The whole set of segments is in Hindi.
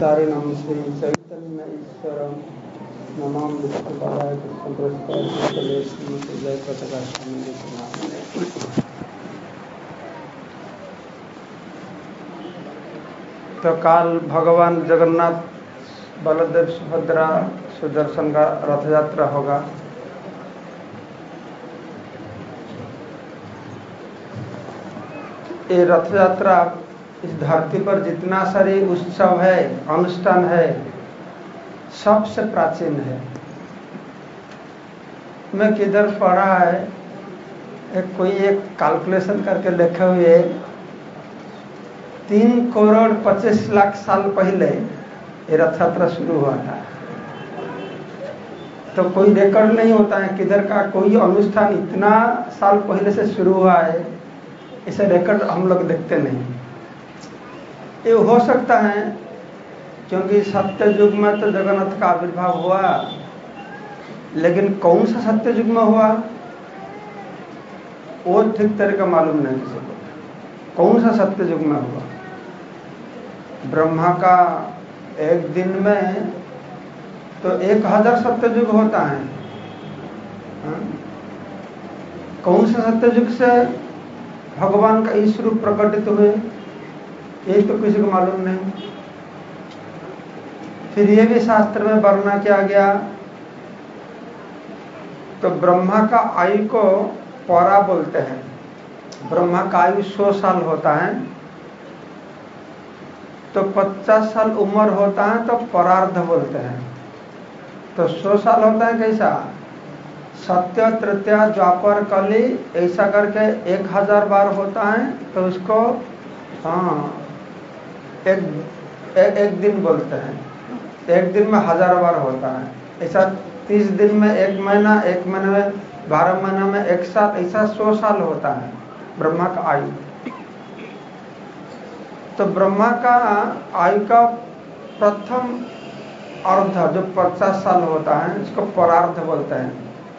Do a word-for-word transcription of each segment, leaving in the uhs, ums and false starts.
नाम श्री चैतन्य ईश्वरम नमाम विष्णुपादाय कृष्णप्रस्ताय श्रीमती जय पताका स्वामी जी के नाम में। तो काल भगवान जगन्नाथ बलदेव सुभद्रा सुदर्शन का रथ यात्रा होगा। ये रथ यात्रा इस धरती पर जितना सारी उत्सव है, अनुष्ठान है, सबसे प्राचीन है। मैं किधर पढ़ा है, एक कोई एक कैलकुलेशन करके लिखे हुए तीन करोड़ पच्चीस लाख साल पहले ये रथ यात्रा शुरू हुआ था। तो कोई रिकॉर्ड नहीं होता है किधर का कोई अनुष्ठान इतना साल पहले से शुरू हुआ है, इसे रिकॉर्ड हम लोग देखते नहीं। ये हो सकता है क्योंकि सत्य युग में तो जगन्नाथ का आविर्भाव हुआ, लेकिन कौन सा सत्य युग में हुआ वो ठीक तरह का मालूम नहीं किसी को। कौन सा सत्य युग में हुआ? ब्रह्मा का एक दिन में तो एक हजार सत्य युग होता है। हा? कौन सा सत्य युग से भगवान का इस रूप प्रकटित हुए, ये तो किसी को मालूम नहीं। फिर ये भी शास्त्र में वर्णना किया गया, तो ब्रह्मा का आयु को परा बोलते हैं। ब्रह्मा का आयु सौ साल होता है, तो पचास साल उम्र होता है तो परार्ध बोलते हैं। तो सौ साल होता है कैसा? सत्य, तृतीया, द्वापर, कली ऐसा करके एक हजार बार होता है, तो उसको हाँ एक, एक एक दिन बोलते हैं। एक दिन में हजार बार होता है। ऐसा तीस दिन में एक महीना, एक महीने में बारह महीना में एक साल, ऐसा सौ साल होता है ब्रह्मा का आयु। तो ब्रह्मा का आयु का प्रथम अर्ध जो पचास साल होता है, इसको परार्ध बोलते हैं।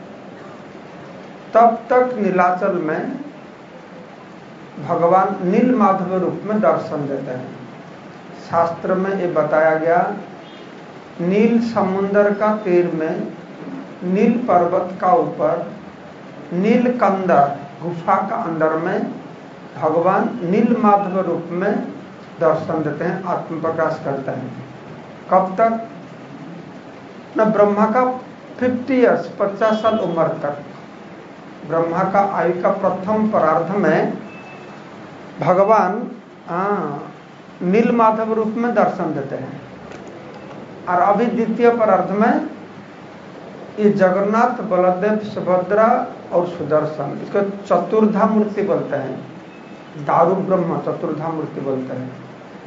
तब तक नीलाचल में भगवान नील माधव रूप में दर्शन देते हैं। शास्त्र में ये बताया गया, नील समुद्र का तीर में, नील पर्वत का ऊपर, नील कंदर गुफा का अंदर में भगवान नील माधव रूप में दर्शन देते हैं, आत्म प्रकाश करते हैं। कब तक? न ब्रह्मा का पचास इयर्स पचास साल उम्र तक। ब्रह्मा का आयु का प्रथम परार्ध में भगवान नील माधव रूप में दर्शन देते हैं, और अभी द्वितीय परार्ध में ये जगन्नाथ, बलदेव, सुभद्रा और सुदर्शन, इसको चतुर्धा मूर्ति बोलते हैं। दारू ब्रह्म चतुर्धा मूर्ति बोलते हैं।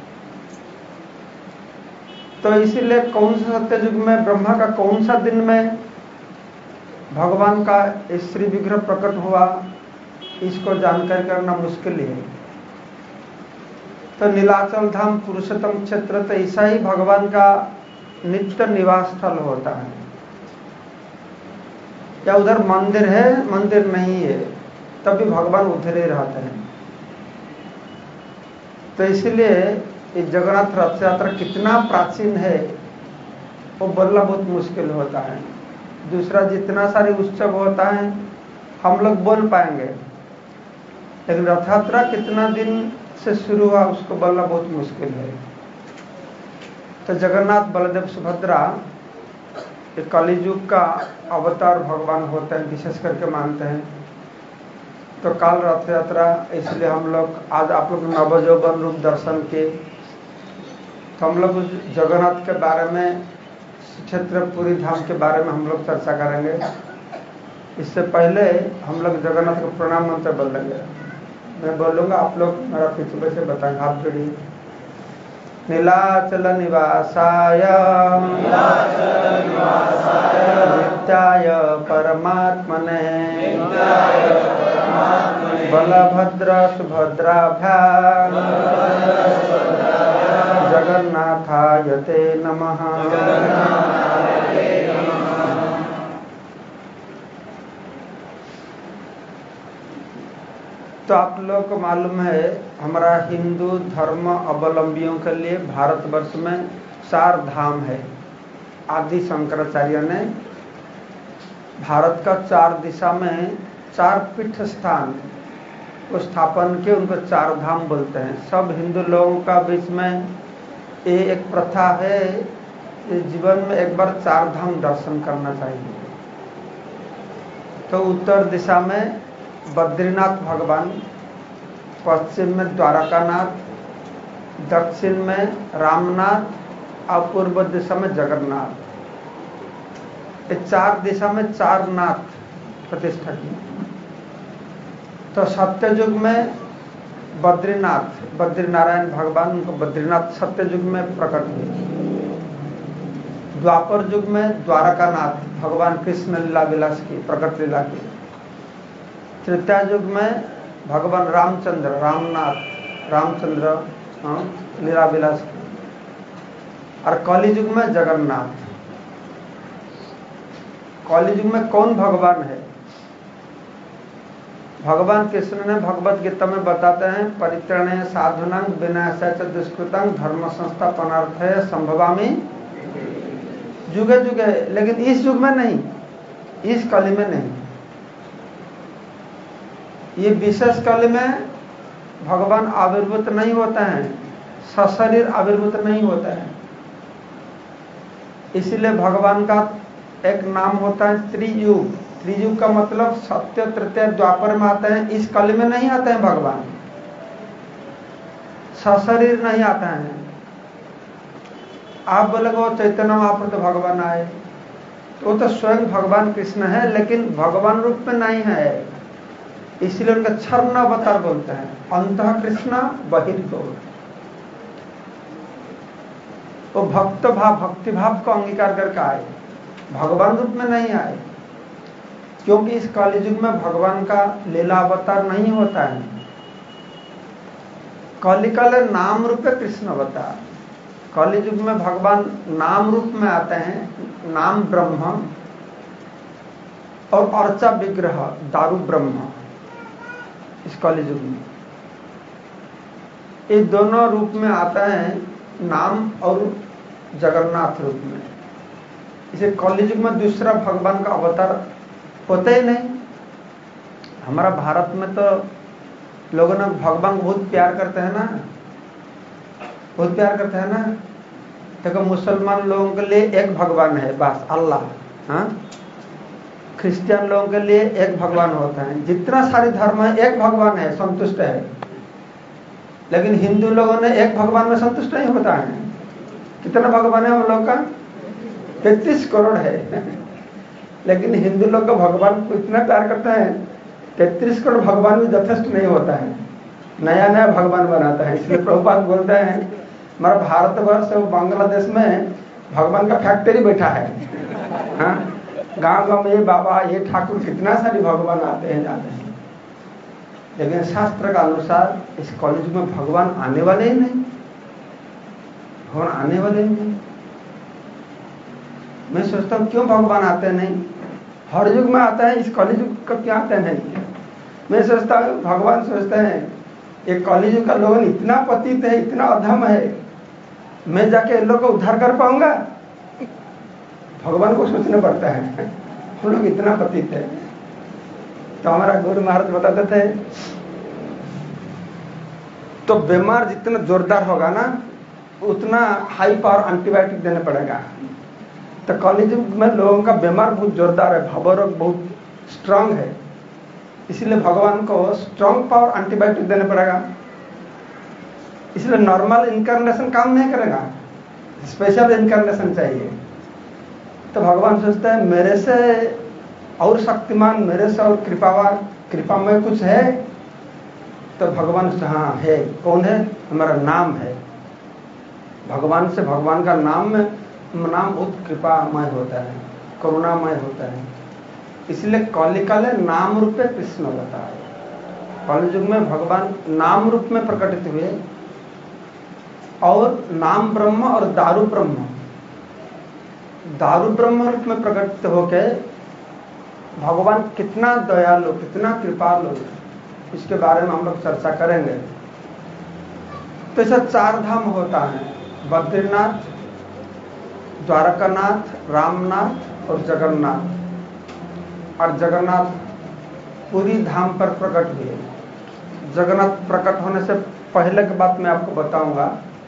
तो इसीलिए कौन सा सत्य युग में, ब्रह्मा का कौन सा दिन में भगवान का श्री विग्रह प्रकट हुआ, इसको जानकारी करना मुश्किल है। तो नीलाचल धाम पुरुषोत्तम क्षेत्र तो ऐसा ही भगवान का नित्य निवास स्थल होता है। या उधर मंदिर है, मंदिर नहीं है, तभी भगवान उधर ही रहते हैं। तो इसलिए ये जगन्नाथ रथ यात्रा कितना प्राचीन है वो बोलना बहुत मुश्किल होता है। दूसरा जितना सारे उत्सव होता है हम लोग बोल पाएंगे, लेकिन रथ यात्रा कितना दिन से शुरू हुआ उसको बोलना बहुत मुश्किल है। तो जगन्नाथ, बलदेव, सुभद्रा ये कलियुग का अवतार भगवान होते हैं, विशेष करके मानते हैं। तो काल रथ यात्रा, इसलिए हम लोग आज आप लोग नवजौवन रूप दर्शन किए। तो हम लोग जगन्नाथ के बारे में, क्षेत्र पूरी धाम के बारे में हम लोग चर्चा करेंगे। इससे पहले हम लोग जगन्नाथ को प्रणाम मंत्र बोलेंगे। मैं बोलूँगा, आप लोग मेरा पीछे से बताएंगे। हाथ जोड़िए। नीलाचल निवासाय नित्याय परमात्मने बलभद्र सुभद्राभ्यां जगन्नाथाय ते नमः। तो आप लोग को मालूम है, हमारा हिंदू धर्म अवलंबियों के लिए भारतवर्ष में चार धाम है। आदि शंकराचार्य ने भारत का चार दिशा में चार पीठ स्थान को स्थापन किए, उनको चार धाम बोलते हैं। सब हिंदू लोगों का बीच में ये एक प्रथा है, जीवन में एक बार चार धाम दर्शन करना चाहिए। तो उत्तर दिशा में बद्रीनाथ भगवान, पश्चिम में द्वारकानाथ, दक्षिण में रामनाथ और पूर्व दिशा में जगन्नाथ। ये चार दिशा में चार नाथ प्रतिष्ठा की। तो सत्ययुग में बद्रीनाथ, बद्रीनारायण भगवान, उनको बद्रीनाथ सत्ययुग में प्रकट हुए। द्वापर युग में द्वारकानाथ भगवान कृष्ण लीला विलास की, प्रकट लीला की। तृतीया युग में भगवान रामचंद्र, रामनाथ, रामचंद्र लीला विलास की। और कलि युग में जगन्नाथ। कलि युग में कौन भगवान है? भगवान कृष्ण ने भगवत गीता में बताते हैं, परित्रणय साधुनां विनाशाय च दुष्कृतं धर्म संस्थापनार्थाय संभवामि जुगे जुगे। लेकिन इस युग में नहीं, इस कली में नहीं। ये विशेष कली में भगवान आविर्भूत नहीं होता है, सशरीर आविर्भूत नहीं होता है। इसलिए भगवान का एक नाम होता है त्रियुग। त्रियुग का मतलब सत्य, तृतीय, द्वापर में आते हैं। इस कली में नहीं आते हैं भगवान, सशरीर नहीं आता है। आप बोले वो चैतन्य महाप्रभु भगवान आए, तो वो तो स्वयं भगवान कृष्ण है, लेकिन भगवान रूप में नहीं है। इसलिए उनका क्षर्ण अवतार बोलते हैं। अंतः कृष्ण बहिर्गौर। वो भक्त भाव, भक्ति भाव को अंगीकार करके आए, भगवान रूप में नहीं आए। क्योंकि इस कलियुग में भगवान का लीला अवतार नहीं होता है। कलिकाल नाम रूप है कृष्ण अवतार। कलियुग में भगवान नाम रूप में आते हैं, नाम ब्रह्म और अर्चा विग्रह दारू ब्रह्म। इस कलियुग में ये दोनों रूप में आता है, नाम और जगन्नाथ रूप में। इसे कलियुग में दूसरा भगवान का अवतार होता ही नहीं। हमारा भारत में तो लोगों ने भगवान को बहुत प्यार करते हैं ना, बहुत प्यार करते हैं ना। देखो मुसलमान लोगों के लिए एक भगवान है बस, अल्लाह। हाँ, क्रिश्चियन लोगों के लिए एक भगवान होता है। जितना सारे धर्म है एक भगवान है, संतुष्ट है। लेकिन हिंदू लोगों ने एक भगवान में संतुष्ट नहीं होता है। कितना भगवान है हम लोग का? तैतीस करोड़ है। लेकिन हिंदू लोग का भगवान को इतना प्यार करता है, तैतीस करोड़ भगवान भी यथेष्ट नहीं होता है, नया नया भगवान बनाता है। इसलिए प्रभुपाद बोलते हैं हमारा भारतवर्ष और बांग्लादेश में भगवान का फैक्ट्री बैठा है। हाँ, गांव गांव में ये बाबा, ये ठाकुर, कितना सारी भगवान आते हैं जाते हैं। लेकिन शास्त्र का अनुसार इस कॉलेज में भगवान आने वाले ही नहीं, भगवान आने वाले ही नहीं। मैं सोचता हूँ क्यों भगवान आते नहीं? हर युग में आता है, इस कॉलेज का क्या आते नहीं? मैं सोचता हूँ भगवान सोचते हैं ये कॉलेज का लोग इतना पतित है, इतना अधम है, मैं जाके इन लोग को उद्धार कर पाऊंगा? भगवान को सोचना पड़ता है, हम लोग इतना पतित है। तो हमारा गुरु महाराज बताते थे, तो बीमार जितना जोरदार होगा ना, उतना हाई पावर एंटीबायोटिक देना पड़ेगा। तो कॉलेज में लोगों का बीमार बहुत जोरदार है, भवरोग बहुत स्ट्रांग है, इसलिए भगवान को स्ट्रांग पावर एंटीबायोटिक देना पड़ेगा। इसलिए नॉर्मल इनकारनेशन काम नहीं करेगा, स्पेशल इनकारनेशन चाहिए। तो भगवान सोचता है मेरे से और शक्तिमान, मेरे से और कृपावान, कृपा में कुछ है? तो भगवान से हाँ है। कौन है? हमारा नाम है। भगवान से, भगवान का नाम में, नाम बहुत कृपामय होता है, करुणामय होता है। इसलिए कलिकाल नाम रूप में कृष्ण होता है। कलि युग में भगवान नाम रूप में प्रकटित हुए, और नाम ब्रह्म और दारू ब्रह्म, दारू ब्रह्म रूप में प्रकटित होके भगवान कितना दयालु, कितना कृपालु, इसके बारे में हम लोग चर्चा करेंगे। तो ऐसा चार धाम होता है, बद्रीनाथ, द्वारकानाथ, रामनाथ और जगन्नाथ। और जगन्नाथ पूरी धाम पर प्रकट हुए। जगन्नाथ प्रकट होने से पहले की बात मैं आपको बताऊंगा।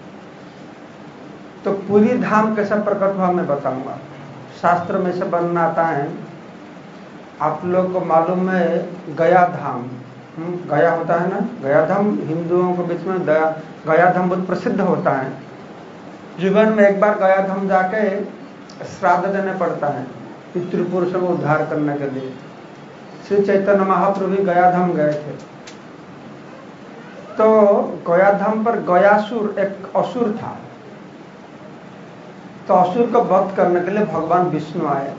तो पूरी धाम कैसा प्रकट हुआ मैं बताऊंगा। शास्त्र में से वर्णन आता है, आप लोग को मालूम है गया धाम, गया होता है ना, गया धाम हिंदुओं के बीच में गया गया धाम बहुत प्रसिद्ध होता है। जीवन में एक बार गया धाम जाके श्राद्ध देने पड़ता है पितृपुरुषों को उद्धार करने के लिए। श्री चैतन्य महाप्रभु भी गया धाम गए थे। तो गया धाम पर गयासुर एक असुर था। तो असुर को वध करने के लिए भगवान विष्णु आए।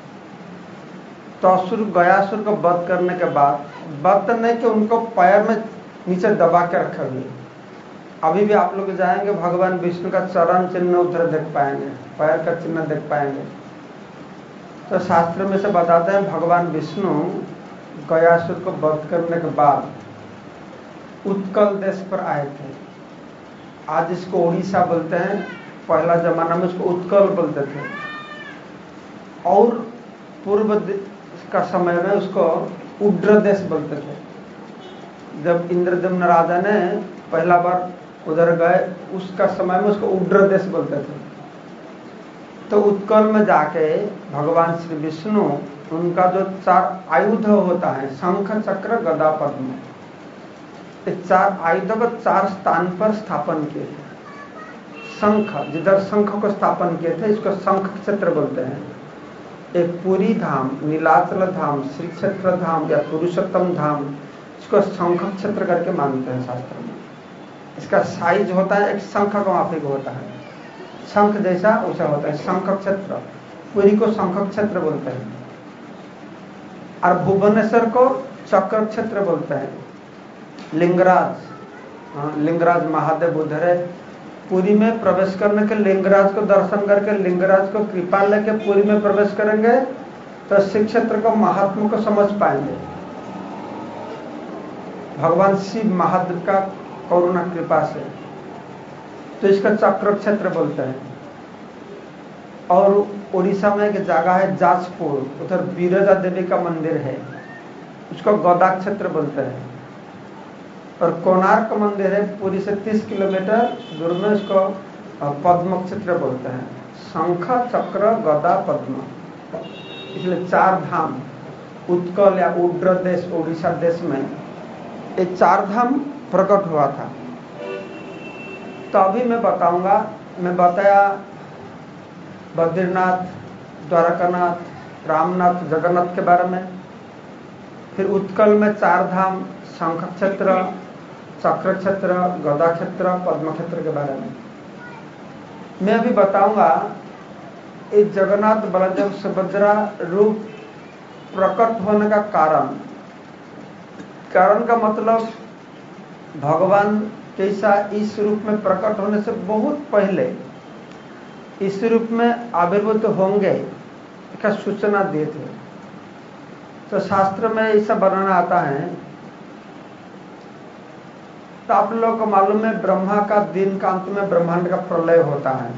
तो असुर गयासुर को वध करने के बाद वध नहीं कि उनको पैर में नीचे दबा के रखे हुए। अभी भी आप लोग जाएंगे भगवान विष्णु का चरण चिन्ह उधर देख पाएंगे, पैर का चिन्ह देख पाएंगे। तो शास्त्र में से बताते हैं भगवान विष्णु गयासुर को वध करने के बाद उत्कल देश पर आए थे। आज इसको उड़ीसा बोलते हैं, पहला जमाना में उसको उत्कल बोलते थे। और पूर्व का समय में उसको उड्र देश बोलते थे। जब इंद्रदम्न राजा ने पहला बार उधर गए उसका समय में उसको उड्र देश बोलते थे। तो उत्कल में जाके भगवान श्री विष्णु उनका जो चार आयुध होता है, शंख चक्र गदा पद्म, ये चार आयुधों को चार स्थान पर स्थापन किए थे। शंख, जिधर शंख को स्थापन किए थे इसको शंख क्षेत्र बोलते हैं। एक पुरी धाम, नीलाचल धाम, श्री क्षेत्र धाम या पुरुषोत्तम धाम, इसको शंख क्षेत्र करके मानते हैं शास्त्र में। इसका साइज होता है एक शंख का माफिक होता है, शंख जैसा वैसा होता है शंख क्षेत्र। पुरी को शंख क्षेत्र बोलते हैं और भुवनेश्वर को चक्र क्षेत्र बोलते हैं। लिंगराज, हाँ, लिंगराज महादेव उधर है। पुरी में प्रवेश करने के लिंगराज को दर्शन करके लिंगराज को कृपा लेके पुरी में प्रवेश करेंगे तो श्री क्षेत्र को महात्मा को समझ पाएंगे। भगवान शिव महादेव का करुणा कृपा से, तो इसका चक्र क्षेत्र बोलते हैं। और उड़ीसा में एक जगह है जाजपुर, उधर बिरजा देवी का मंदिर है, उसको गदा क्षेत्र बोलते हैं। और कोणार्क मंदिर है पुरी से तीस किलोमीटर दूर में, उसको पद्म क्षेत्र बोलते हैं। शंख चक्र गदा पद्म, इसलिए चार धाम उत्कल या उड्र देश उड़ीसा देश में ये चार धाम प्रकट हुआ था। तो अभी मैं बताऊंगा, मैं बताया बद्रीनाथ, द्वारकानाथ, रामनाथ, जगन्नाथ के बारे में। फिर उत्कल में चार धाम, शंख क्षेत्र, चक्र क्षेत्र, गदा क्षेत्र, पद्म क्षेत्र के बारे में मैं अभी बताऊंगा। इस जगन्नाथ बलदेव सुभद्रा रूप प्रकट होने का कारण, कारण का मतलब भगवान कैसा इस रूप में प्रकट होने से बहुत पहले इस रूप में आविर्भूत होंगे इसका सूचना दिए थे। तो शास्त्र में ऐसा वर्णन आता है। तो आप लोगों को मालूम है ब्रह्मा का दिन का अंत में ब्रह्मांड का प्रलय होता है।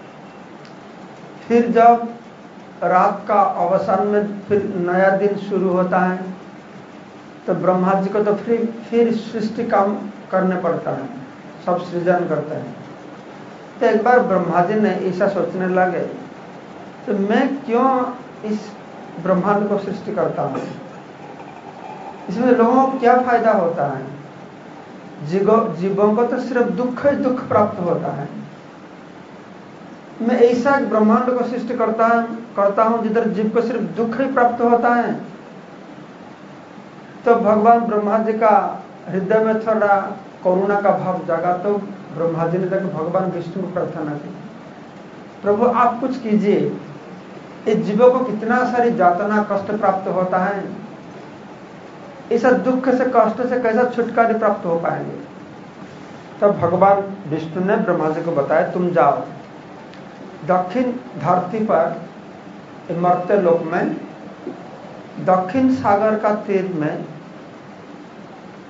फिर जब रात का अवसान में फिर नया दिन शुरू होता है तो ब्रह्मा जी को तो फिर फिर सृष्टि काम करने पड़ता है, सब सृजन करते हैं। तो एक बार ब्रह्मा जी ने ऐसा सोचने लगे तो मैं क्यों इस ब्रह्मांड को सृष्टि करता हूं, इसमें लोगों को क्या फायदा होता है। जीवों को तो सिर्फ दुख ही दुख प्राप्त होता है। मैं ऐसा एक ब्रह्मांड को सृष्टि करता करता हूं जिधर जीव को सिर्फ दुख ही प्राप्त होता है। तो भगवान ब्रह्मा जी का हृदय में थोड़ा करुणा का भाव जागा। तो ब्रह्मा जी ने जाकर भगवान विष्णु को प्रार्थना की, प्रभु आप कुछ कीजिए, इस जीवों को कितना सारी यातना कष्ट प्राप्त होता है, इस दुख से कष्ट से कैसा छुटकारा प्राप्त हो पाएंगे। तब भगवान विष्णु ने ब्रह्मा जी को बताया तुम जाओ दक्षिण धरती पर मर्त्य लोक में दक्षिण सागर का तीर में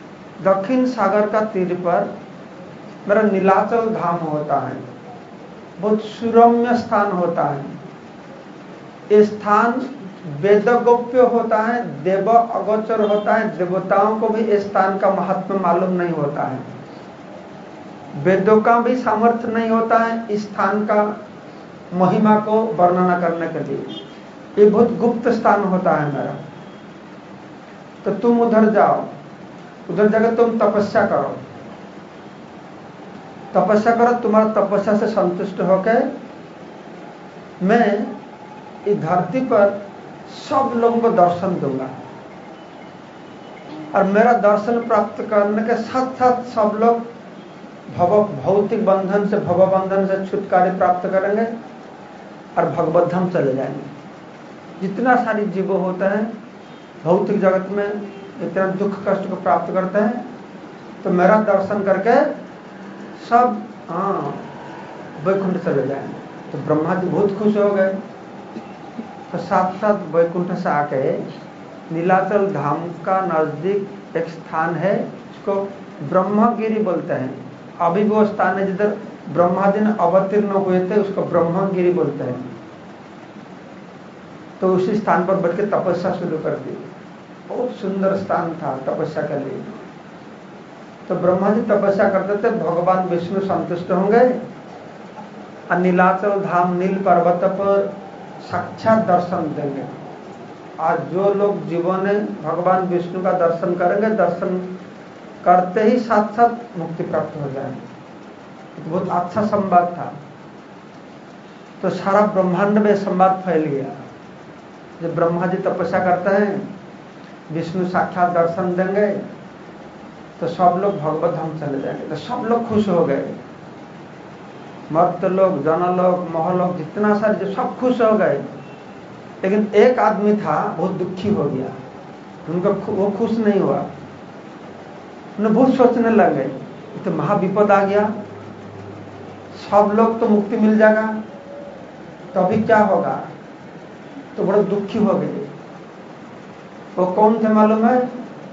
दक्षिण सागर का तीर पर मेरा नीलाचल धाम होता है। बहुत सुरम्य स्थान होता है। ये स्थान वेदगोप्य होता है, देव अगोचर होता है। देवताओं को भी इस स्थान का महत्व मालूम नहीं होता है, वेदों का भी सामर्थ्य नहीं होता है इस स्थान का महिमा को वर्णना करने के लिए। ये बहुत गुप्त स्थान होता है मेरा। तो तुम उधर जाओ, उधर जाकर तुम तपस्या करो, तपस्या करो। तुम्हारा तपस्या से संतुष्ट होकर मैं इस धरती पर सब लोगों को दर्शन दूंगा, और मेरा दर्शन प्राप्त करने के साथ साथ सब लोग भव भौतिक बंधन से भव बंधन से छुटकारा प्राप्त करेंगे और भगवत धाम चले जाएंगे। जितना सारी जीव होते हैं भौतिक जगत में इतना दुख कष्ट को प्राप्त करते हैं, तो मेरा दर्शन करके सब हाँ वैकुंठ चले जाएंगे। तो ब्रह्मा जी बहुत खुश हो गए। तो साथ साथ वैकुंठ से आके नीलाचल धाम का नजदीक एक स्थान है, उसको ब्रह्मगिरी बोलते हैं। अभी वो स्थान है जिधर ब्रह्मा जी ने अवतीर्ण हुए थे, उसको ब्रह्मगिरी बोलते हैं। तो उसी स्थान पर बैठ के तपस्या शुरू कर दी। बहुत सुंदर स्थान था तपस्या के लिए। तो ब्रह्मा जी तपस्या करते थे, भगवान विष्णु संतुष्ट होंगे और नीलाचल धाम नील पर्वत पर साक्षात दर्शन देंगे। आज जो लोग जीवन में भगवान विष्णु का दर्शन करेंगे, दर्शन करते ही साथ साथ मुक्ति प्राप्त हो जाएगी। तो बहुत अच्छा संवाद था। तो सारा ब्रह्मांड में संवाद फैल गया। जब ब्रह्मा जी तपस्या करते हैं, विष्णु साक्षात दर्शन देंगे, तो सब लोग भगवत धाम चले जाएंगे। तो सब लोग खुश हो गए, मर्त लोग, जन लोग, मोह लोग, जितना सारे जो सब खुश हो गए। लेकिन एक आदमी था बहुत दुखी हो गया, उनका वो खुश नहीं हुआ। उन्हें बहुत सोचने लगे, तो महाविपद आ गया, सब लोग तो मुक्ति मिल जाएगा, तो अभी क्या होगा। तो बड़े दुखी हो गए। वो कौन थे मालूम है?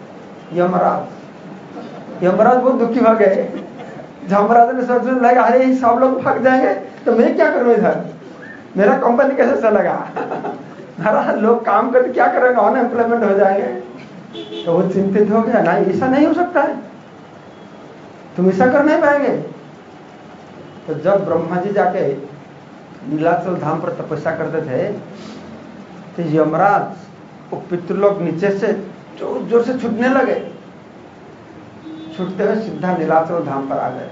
यमराज। यमराज बहुत दुखी हो गए। यमराज ने सोचने लगा, अरे सब लोग भाग जाएंगे तो मैं क्या करूं इधर, मेरा कंपनी कैसे चलेगा, मेरा लोग काम करके क्या करेंगे, अनएम्प्लॉयमेंट हो जाएंगे। तो वो चिंतित हो गया, नहीं ऐसा नहीं हो सकता है, तुम ऐसा कर नहीं पाएंगे। तो जब ब्रह्मा जी जाके नीलाचल धाम पर तपस्या करते थे, तो यमराज वो पितृलोक नीचे से जोर जोर से छूटने लगे। छूटते हुए सीधा नीलाचल धाम पर आ गए।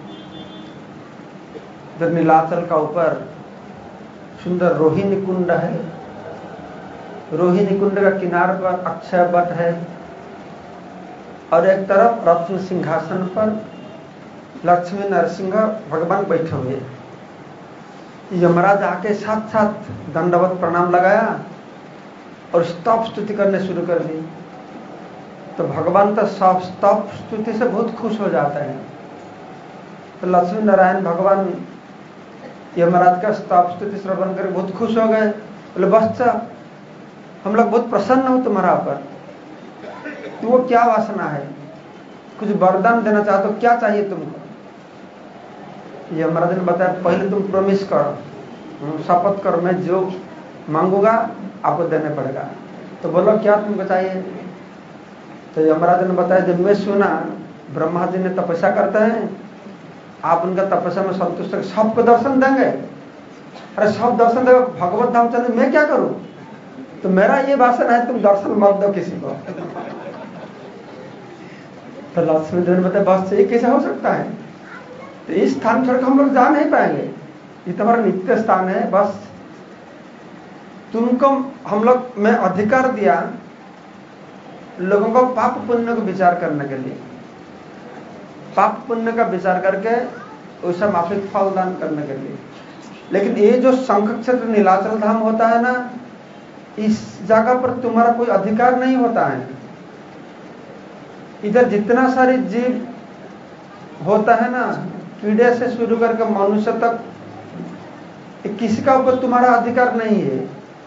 जब नीलाचल का ऊपर सुंदर रोहिणी कुंड है, रोहिणी कुंड का किनारे पर अक्षय वट है, और एक तरफ रत्न सिंहासन पर लक्ष्मी नरसिंह भगवान बैठे हुए। यमराज आके साथ साथ दंडवत प्रणाम लगाया और स्तव स्तुति करने शुरू कर दी। तो भगवान तो सब स्तव स्तुति से बहुत खुश हो जाते हैं। तो लक्ष्मी नारायण भगवान यमराज का स्तव स्तुति श्रवण कर बहुत खुश हो गए। बोले बच्चा, हम लोग बहुत प्रसन्न हो तुम्हारा पर, तो वो क्या वासना है, कुछ वरदान देना चाहते हो, क्या चाहिए तुमको। यमराज ने बताया, पहले तुम प्रॉमिस करो, शपथ करो, मैं जो मांगूंगा आपको देने पड़ेगा। तो बोलो क्या तुमको चाहिए। तो यमराज ने बताया, जब मैं सुना ब्रह्मा जी ने तपस्या करते हैं, आप उनका तपस्या में संतुष्ट है, सबको दर्शन देंगे। अरे सब दर्शन देंगे, भगवत धाम चले, मैं क्या करूं। तो मेरा ये वासना है, तुम दर्शन मत दो किसी को। तो लक्ष्मी जी ने बताया, बस ये कैसे हो सकता है, तो इस स्थान छोड़कर हम लोग जा नहीं पाएंगे, ये तुम्हारा नित्य स्थान है। बस तुमको हम लोग मैं अधिकार दिया लोगों को पाप पुण्य को विचार करने के लिए, पाप पुण्य का विचार करके उसका माफिक फल दान करने के लिए। लेकिन ये जो शंख क्षेत्र नीलाचल धाम होता है ना, इस जगह पर तुम्हारा कोई अधिकार नहीं होता है। इधर जितना सारे जीव होता है ना, कीड़े से शुरू करके मनुष्य तक, किसी का ऊपर तुम्हारा अधिकार नहीं है।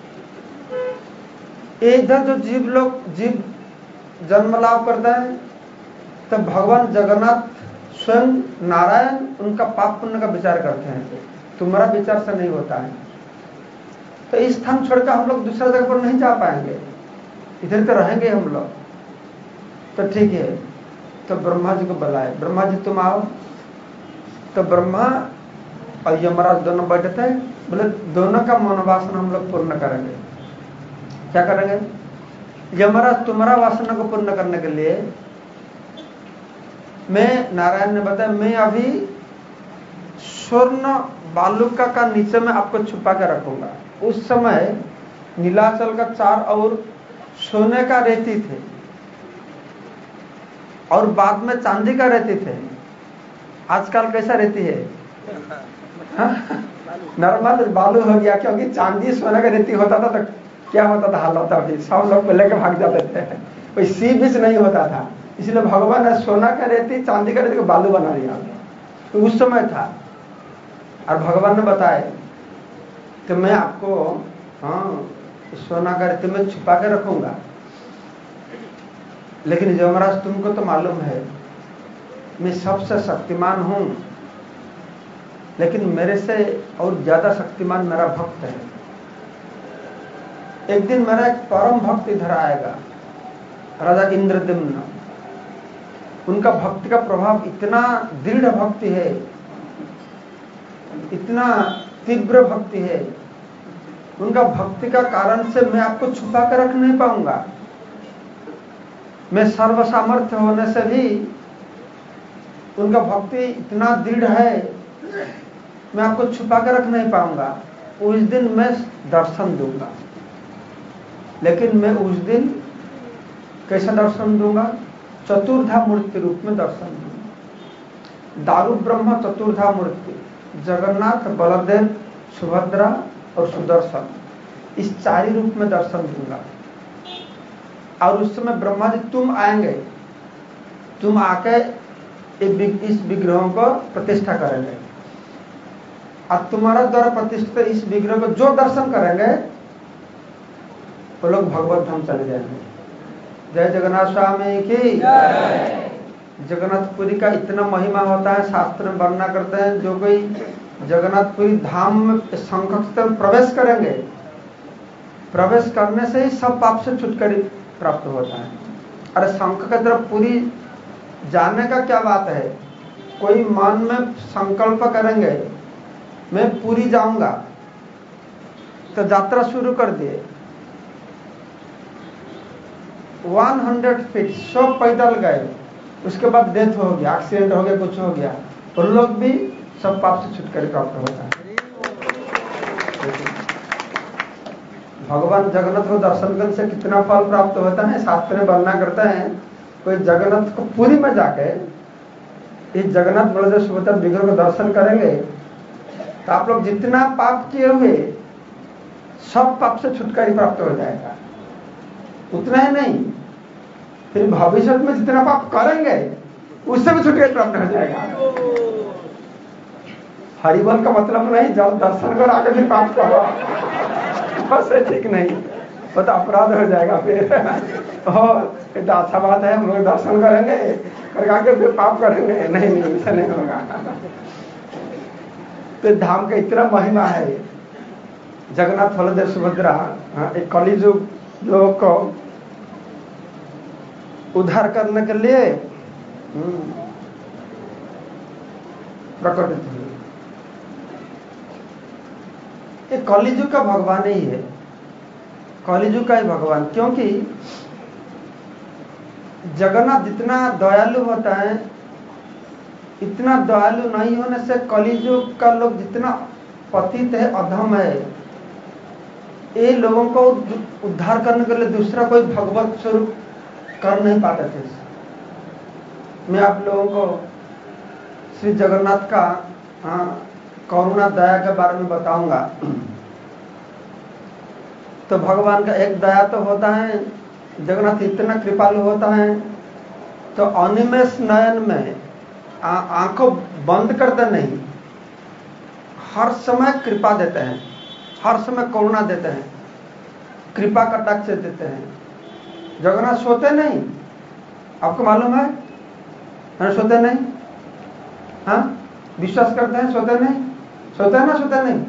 इधर जो जीव लोग जीव जन्म लाभ करता है, तो भगवान जगन्नाथ स्वयं नारायण उनका पाप पुण्य का विचार करते हैं। तुम्हारा विचार से नहीं होता है। तो इस स्थान छोड़कर हम लोग दूसरा जगह पर नहीं जा पाएंगे, इधर तो रहेंगे हम लोग। तो ठीक है, तो ब्रह्मा जी को बुलाए, ब्रह्मा जी तुम आओ। तो ब्रह्मा और यमराज दोनों बैठते हैं, बोले दोनों का मनोवासना हम लोग पूर्ण करेंगे। क्या करेंगे? यमराज तुम्हारा वासना को पूर्ण करने के लिए मैं, नारायण ने बताया, मैं अभी स्वर्ण बालुका का नीचे में आपको छुपा के रखूंगा। उस समय नीलाचल का चार और सोने का रेती थे और बाद में चांदी का रेती थे। आजकल कैसा रेती है? नॉर्मल बालू हो गया, क्योंकि चांदी सोने का रेती होता था तो क्या होता था हालत, अभी सब लोग को लेकर भाग जाते थे, कोई सी बीच नहीं होता था। इसलिए भगवान ने सोना का रेती चांदी का रेती को बालू बना दिया। तो उस समय था, और भगवान ने बताया कि मैं आपको हाँ सोना का रेती में छुपा के रखूंगा। लेकिन यमराज तुमको तो मालूम है मैं सबसे शक्तिमान हूं, लेकिन मेरे से और ज्यादा शक्तिमान मेरा भक्त है। एक दिन मेरा एक परम भक्त इधर आएगा, राजा इंद्रद्युम्न। उनका भक्ति का प्रभाव इतना दृढ़ भक्ति है, इतना तीव्र भक्ति है, उनका भक्ति का कारण से मैं आपको छुपा कर रख नहीं पाऊंगा। मैं सर्व सामर्थ्य होने से भी उनका भक्ति इतना दृढ़ है, मैं आपको छुपा कर रख नहीं पाऊंगा। उस दिन मैं दर्शन दूंगा, लेकिन मैं उस दिन कैसा दर्शन दूंगा? चतुर्धा मूर्ति रूप में दर्शन दूंगा। दारू ब्रह्म चतुर्धा मूर्ति, जगन्नाथ, बलदेव, सुभद्रा और सुदर्शन, इस चारी रूप में दर्शन दूंगा। और उस समय ब्रह्मा जी तुम आएंगे, तुम आके इस विग्रहों को प्रतिष्ठा करेंगे, और तुम्हारा द्वारा प्रतिष्ठित इस विग्रह को जो दर्शन करेंगे वो लोग भगवत धाम चले जाएंगे। जय जगन्नाथ स्वामी की। जगन्नाथपुरी का इतना महिमा होता है, शास्त्र में वर्णना करते हैं, जो कोई जगन्नाथपुरी धाम में शंखस्थल प्रवेश करेंगे, प्रवेश करने से ही सब पाप से छुटकारा प्राप्त होता है। अरे शंख की तरफ पूरी जाने का क्या बात है? कोई मन में संकल्प करेंगे मैं पूरी जाऊंगा, तो यात्रा शुरू कर दिए। सौ फीट सौ पैदल गए, उसके बाद डेथ हो गया, एक्सीडेंट हो गया, कुछ हो गया, उन लोग भी सब पाप से छुटकारा प्राप्त होता है। भगवान जगन्नाथ को दर्शन करने से कितना फल प्राप्त होता है, शास्त्र में वर्णना करते हैं। कोई जगन्नाथ को पुरी में जाके इस जगन्नाथ बलदेव सुभद्रा विग्रह को दर्शन करेंगे तो आप लोग जितना पाप किए हुए सब पाप से छुटकारा प्राप्त हो जाएगा। उतना ही नहीं, फिर भविष्य में जितना पाप करेंगे उससे भी छुटकारा प्राप्त हो जाएगा। हरिबल का मतलब नहीं जब दर्शन कर आगे फिर पाप करो, बस ठीक नहीं, वो तो अपराध हो जाएगा। फिर ये तो अच्छा बात है, हम लोग दर्शन करेंगे करके फिर पाप करेंगे, नहीं नहीं ऐसा नहीं होगा। तो धाम का इतना महिमा है। जगन्नाथ बलदेव सुभद्रा एक कलिजुग लोगों को उद्धार करने के लिए प्रकटित हुए। ये कलिजुग का भगवान ही है, कलिजुग का ही भगवान। क्योंकि जगन्नाथ जितना दयालु होता है, इतना दयालु नहीं होने से कलिजुग का लोग जितना पतित है, अधम है, ये लोगों को उद्धार करने के लिए दूसरा कोई भगवत स्वरूप कर नहीं पाते थे। मैं आप लोगों को श्री जगन्नाथ का हाँ करुणा दया के बारे में बताऊंगा। तो भगवान का एक दया तो होता है, जगन्नाथ इतना कृपालु होता है, तो अनिमेष नयन में आंखों बंद करते नहीं, हर समय कृपा देते हैं, हर समय करुणा देते हैं, कृपा कटाक्ष देते हैं। जगन्नाथ सोते नहीं, आपको मालूम है, है सोते नहीं? हाँ, विश्वास करते हैं सोते नहीं? सोते हैं ना सोते नहीं?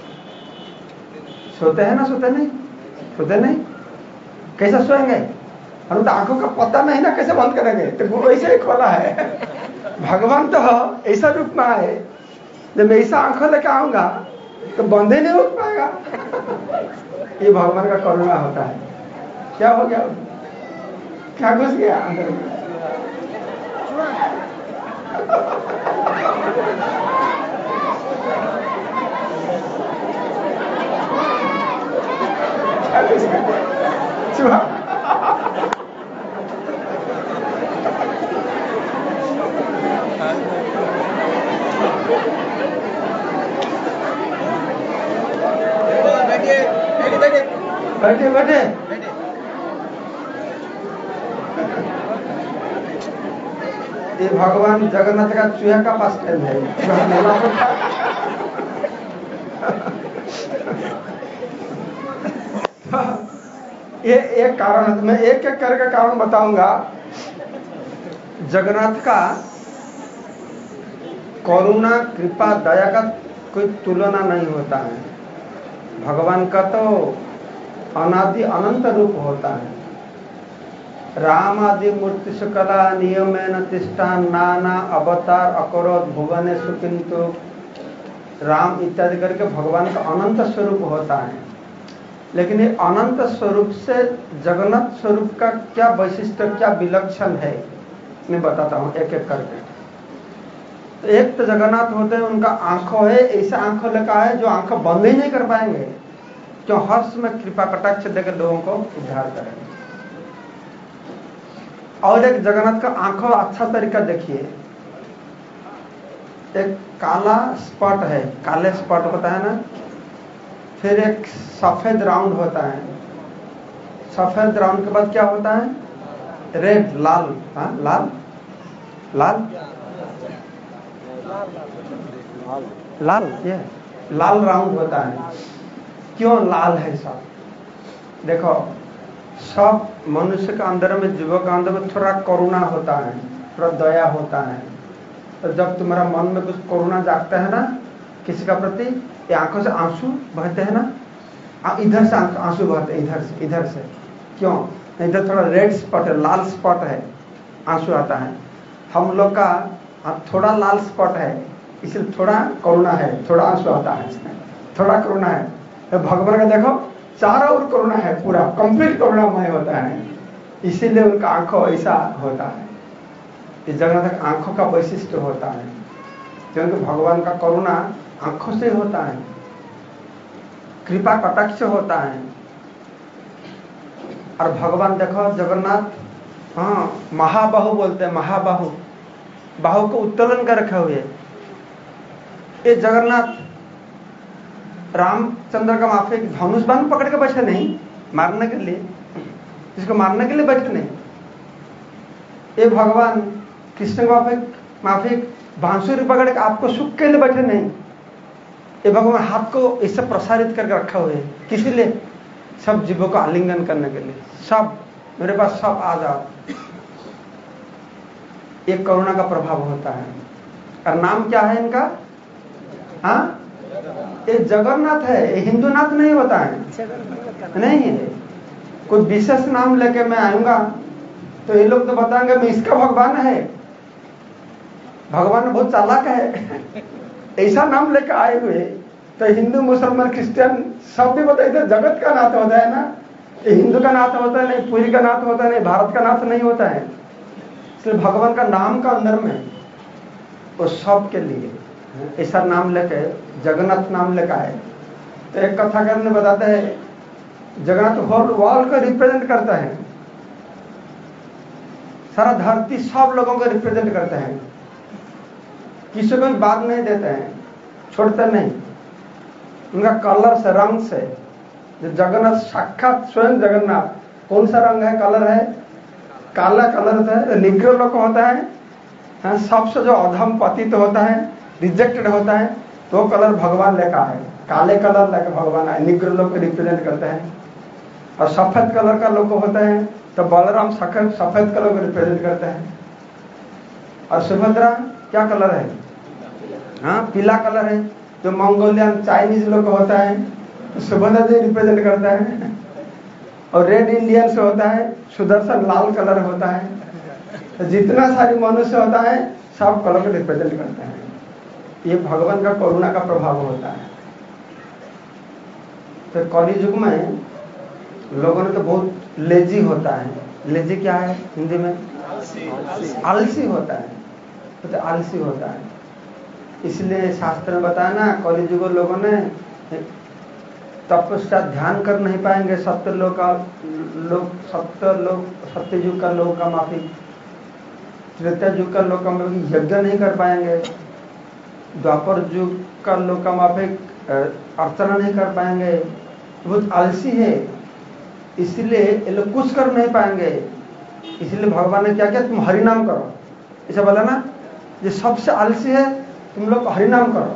सोते हैं ना सोते नहीं? सोते नहीं? कैसे सोएंगे? हम तो आंखों का पता नहीं ना कैसे बंद करेंगे, तो वो वैसे ही खोला है। भगवान तो ऐसा रूप में आए, जब मैं ऐसा आंखों लेके आऊंगा तो बंद ही नहीं हो पाएगा। ये भगवान का करुणा होता है। क्या हो गया? क्या घुस गया अंदर में? क्या घुस गया? चूहा। बैठे बैठे ये भगवान जगन्नाथ का चूहा का पास टाइम है। ये एक कारण, मैं एक एक करके कारण बताऊंगा। जगन्नाथ का करुणा, कृपा, दया का कोई तुलना नहीं होता है। भगवान का तो अनादि अनंत रूप होता है। राम आदि मूर्ति सकला नियमेन तिष्ठान नाना अवतार अकरोत भुवने सुकिंतु, राम इत्यादि करके भगवान का अनंत स्वरूप होता है। लेकिन ये अनंत स्वरूप से जगन्नाथ स्वरूप का क्या वैशिष्ट, क्या विलक्षण है, मैं बताता हूं एक एक करके। तो एक तो जगन्नाथ होते हैं, उनका आंखों है, ऐसा आंखों लगा है जो आंखों बंद ही नहीं कर पाएंगे, जो हर्ष में कृपा कटाक्ष देकर लोगों को उद्धार करेंगे। और एक जगन्नाथ का आंखों अच्छा तरीका देखिए, एक काला स्पॉट है, काले स्पॉट होता है ना, फिर एक सफेद राउंड होता है, सफेद राउंड के बाद क्या होता है? रेड, लाल। हाँ, लाल लाल लाल ये लाल राउंड होता है। क्यों लाल है? सब देखो, सब मनुष्य के अंदर में, जीवों के अंदर में थोड़ा करुणा होता है, थोड़ा दया होता है। तो जब तुम्हारा मन में कुछ करुणा जागता है ना किसी का प्रति, ये आंखों से आंसू बहते हैं ना, इधर से आंसू बहते, इधर से इधर से क्यों? इधर थोड़ा रेड स्पॉट है, लाल स्पॉट है, आंसू आता है। हम लोग का थोड़ा लाल स्पॉट है, इसलिए थोड़ा करुणा है, थोड़ा आंसू आता है, थोड़ा करुणा है। तो भगवान का देखो चारों ओर करुणा है, पूरा कंप्लीट करुणामय होता है, इसीलिए उनका आंखों ऐसा होता है। इस जगन्नाथ आंखों का वैशिष्ट होता है, क्योंकि भगवान का करुणा आंखों से होता है, कृपा कटाक्ष होता है। और भगवान देखो जगन्नाथ, हाँ, महाबाहु बोलते हैं, महाबाहु, बाहु को उत्तोलन कर रखे हुए। ये जगन्नाथ रामचंद्र का माफी धनुष बाण पकड़ के बैठे नहीं मारने के लिए, इसको मारने के लिए बैठे नहीं। ये भगवान कृष्ण का माफी माफी बांसुरी पकड़ के आपको सुख के लिए बैठे नहीं। ये भगवान हाथ को इससे प्रसारित करके रखा हुए है, किसी लिए? सब जीवों को आलिंगन करने के लिए। सब मेरे पास, सब आ जाओ। एक करुणा का प्रभाव होता है। और नाम क्या है इनका? हाँ, ये जगन्नाथ है, ये हिंदू नाथ नहीं होता है, नहीं है। कोई विशेष नाम लेके मैं आऊंगा तो ये लोग तो बताएंगे मैं इसका भगवान है, भगवान बहुत चालाक है। ऐसा नाम लेकर आए हुए तो हिंदू मुसलमान क्रिश्चियन सब भी बताइए, जगत का नाथ होता है ना, ये हिंदू का नाथ होता है नहीं, पुरी का नाथ होता है नहीं, भारत का नाथ नहीं होता है। इसलिए भगवान का नाम का अंदर में वो सब के लिए ऐसा नाम लेके जगन्नाथ नाम लेकर आए। तो एक कथा करने बताते हैं, जगन्नाथ होल वर्ल्ड को रिप्रेजेंट करता है, सारा धरती सब लोगों को रिप्रेजेंट करते हैं, किसी को भी बात नहीं देते हैं, छोड़ते नहीं। उनका कलर से, रंग से, जो जगन्नाथ साक्षात स्वयं जगन्नाथ, कौन सा रंग है, कलर है? काला कलर है। निग्रो लोग होता है, हाँ, सबसे जो अधम पतित होता है, रिजेक्टेड होता है, तो कलर भगवान लेकर है, काले कलर लेकर भगवान आए, निग्रो लोग को रिप्रेजेंट करते हैं। और सफेद कलर का लोग होता है तो बलराम सफेद सफेद कलर को रिप्रेजेंट करते हैं। और सुभद्रा क्या कलर है? हाँ, पीला कलर है। जो मंगोलियन चाइनीज लोग होता है तो सुभद्रा जी रिप्रेजेंट करता है, और रेड इंडियन से होता है सुदर्शन लाल कलर होता है। तो जितना सारी मनुष्य होता है सब कलर को रिप्रेजेंट करता है। ये भगवान का करुणा का प्रभाव होता है। तो कलि युग में लोगों ने तो बहुत लेजी होता है। लेजी क्या है हिंदी में? आलसी होता है। तो आलसी होता है, इसलिए शास्त्र में बताया ना, कलि युग लोगों ने तपस्या ध्यान कर नहीं पाएंगे। सत्य लोग का लोग सत्य लोग सत्य युग का लोगों का माफी, त्रेता युग का लोग का माफी यज्ञ नहीं कर पाएंगे। द्वापर युग का लोग का माफी अर्चना नहीं कर पाएंगे। बहुत आलसी है, इसलिए ये लोग कुछ कर नहीं पाएंगे। इसलिए भगवान ने क्या किया? तुम हरिनाम करो। ऐसा बोला ना, ये सबसे आलसी है, तुम लोग हरिनाम करो।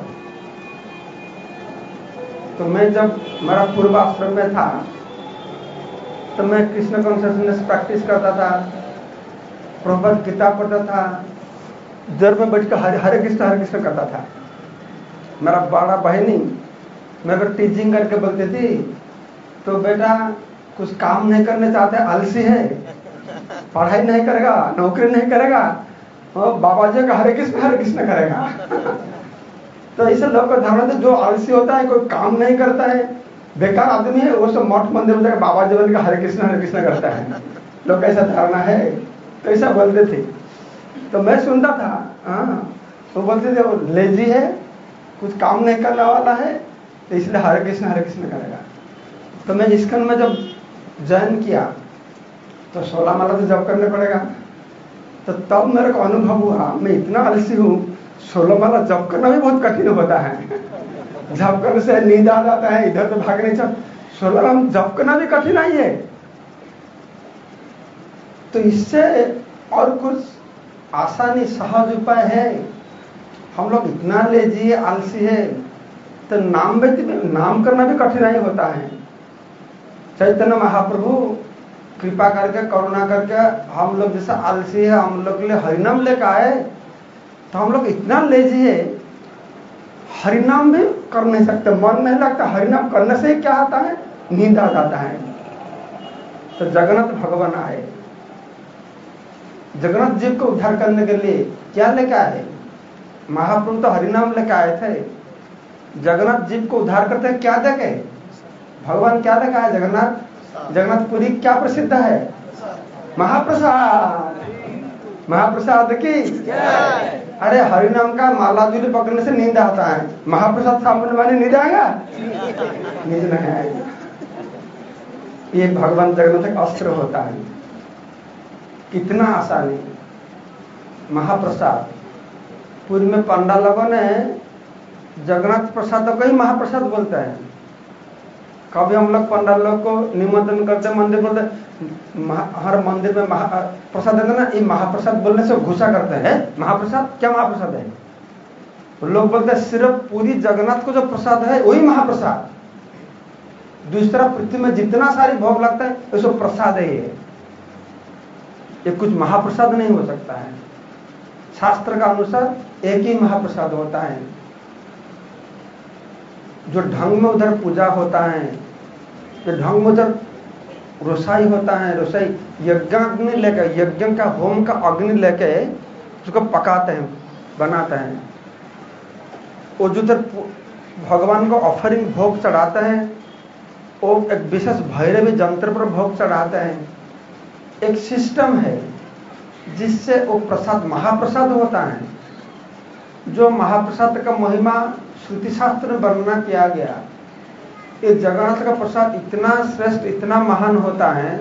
तो मैं जब मेरा पूर्वाश्रम में था तो मैं कृष्ण कॉन्शियसनेस प्रैक्टिस करता था, प्रभुपाद गीता पढ़ता था, जर में बैठ कर हरे हरे कृष्ण हरे कृष्ण करता था। मेरा बड़ा बहनी मेरे को टीचिंग करके बोलती थी, तो बेटा कुछ काम नहीं करने चाहते, आलसी है, पढ़ाई नहीं करेगा, नौकरी नहीं करेगा, बाबा जी का हरे कृष्ण हरे कृष्ण करेगा। तो ऐसे लोग का धारणा है जो आलसी होता है, कोई काम नहीं करता है, बेकार आदमी है, वो सब मठ मंदिर में बाबा जी का हरे कृष्ण हरे कृष्ण करता है। लोग ऐसा धारणा है, तो ऐसा बोलते थे। तो मैं सुनता था, हाँ, वो बोलते थे वो लेजी है, कुछ काम नहीं करने वाला है, तो इसलिए हरे कृष्ण हरे कृष्ण करेगा। तो मैं इस्कन में जब ज्वाइन किया तो सोलह माला तो जप करने पड़ेगा। तो तब मेरे को अनुभव हुआ मैं इतना आलसी हूँ, सोलह माला जप करना भी बहुत कठिन होता है। जप करने से नींद आ जाता है, इधर तो भागने चल, सोलह माला जप करना भी कठिन ही है। तो इससे और कुछ आसानी सहज उपाय है। हम लोग इतना लेजी आलसी है, तो नाम भी नाम करना भी कठिनाई होता है। चैतन्य महाप्रभु कृपा करके करुणा करके हम लोग जैसा आलसी है, हम लोग के लिए हरिनाम लेकर आए। तो हम लोग इतना लेजी है, हरिनाम भी कर नहीं सकते, मन नहीं लगता। हरिनाम करने से क्या आता है? नींद आ जाता है। तो जगन्नाथ भगवान आए, जगन्नाथ जीव को उद्धार करने के लिए क्या लेकर आए? महाप्रभु तो हरिनाम लेकर आए थे, जगन्नाथ जीव को उद्धार करते हैं क्या देखे? भगवान क्या लेकर आए? जगन्नाथ जगन्नाथपुरी क्या प्रसिद्ध है? महाप्रसाद। महाप्रसाद की अरे हरिनाम का माला जूली पकड़ने से नींद आता है, महाप्रसाद सामने वाले नींद आएगा? नींद नहीं आएगा। ये भगवान जगन्नाथ का अस्त्र होता है। कितना आसानी। महाप्रसाद पूरी में पंडा लोगों ने जगन्नाथ प्रसाद को ही महाप्रसाद बोलते हैं। कभी हम लोग पंडाल लोग को निमंत्रण करते मंदिर बोलते, हर मंदिर में महा प्रसाद देते ना, ये महाप्रसाद बोलने से घुसा करते हैं। महाप्रसाद क्या महाप्रसाद है? तो लोग बोलते हैं सिर्फ पूरी जगन्नाथ को जो प्रसाद है वही महाप्रसाद। दूसरा पृथ्वी में जितना सारी भोग लगता है वो सब प्रसाद है। ये ये कुछ महाप्रसाद नहीं हो सकता है। शास्त्र का अनुसार एक ही महाप्रसाद होता है। जो ढंग में उधर पूजा होता है, जो ढंग में उधर रोसाई होता है, रोसाई यज्ञाग्नि लेकर, यज्ञ का होम का अग्नि लेके उसको पकाते हैं, बनाते हैं। वो जो उधर भगवान को ऑफरिंग भोग चढ़ाते हैं, वो एक विशेष भैरवी यंत्र पर भोग चढ़ाते हैं। एक सिस्टम है जिससे वो प्रसाद महाप्रसाद होता है। जो महाप्रसाद का महिमा श्रुति शास्त्र में वर्णना किया गया। ये जगन्नाथ का प्रसाद इतना श्रेष्ठ, इतना महान होता है।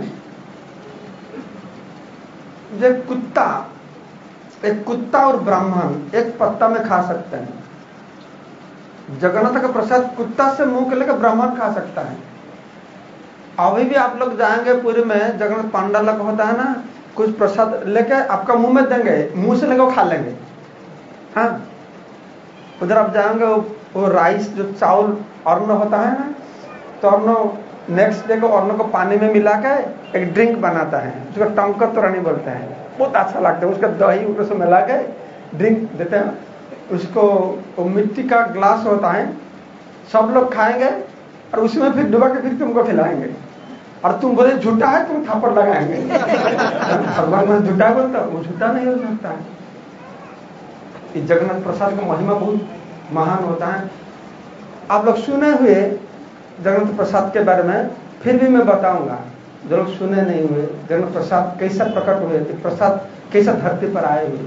जो कुत्ता, एक कुत्ता और ब्राह्मण एक पत्ता में खा सकते हैं। जगन्नाथ का प्रसाद कुत्ता से मुंह के लेकर ब्राह्मण खा सकता है। अभी भी आप लोग जाएंगे पूरी में, जगन्नाथ पांडाल का होता है ना, कुछ प्रसाद लेके आपका मुंह में देंगे, मुंह से लेकर खा लेंगे। हाँ, उधर आप जाएंगे, वो, वो राइस जो चावल अन्न होता है ना, तो अन्न नेक्स्ट डे को अन्न को पानी में मिला के एक ड्रिंक बनाता है, उसको टंकर तोरानी बोलते हैं। बहुत अच्छा लगता है, उसका दही उसमें मिला के ड्रिंक देते हैं। उसको वो मिट्टी का ग्लास होता है, सब लोग खाएंगे और उसमें फिर डुबा के फिर तुमको खिलाएंगे, और तुम बोले झूठा है, तुम थप्पड़ लगाएंगे। भगवान में झूठा बोलता, वो झूठा नहीं हो सकता है। इस जगन्नाथ प्रसाद का महिमा बहुत महान होता है। आप लोग सुने हुए जगन्नाथ प्रसाद के बारे में, फिर भी मैं बताऊंगा। जो लोग सुने नहीं हुए, जगन्नाथ प्रसाद कैसा प्रकट हुए थे, प्रसाद कैसा धरती पर आए हुए।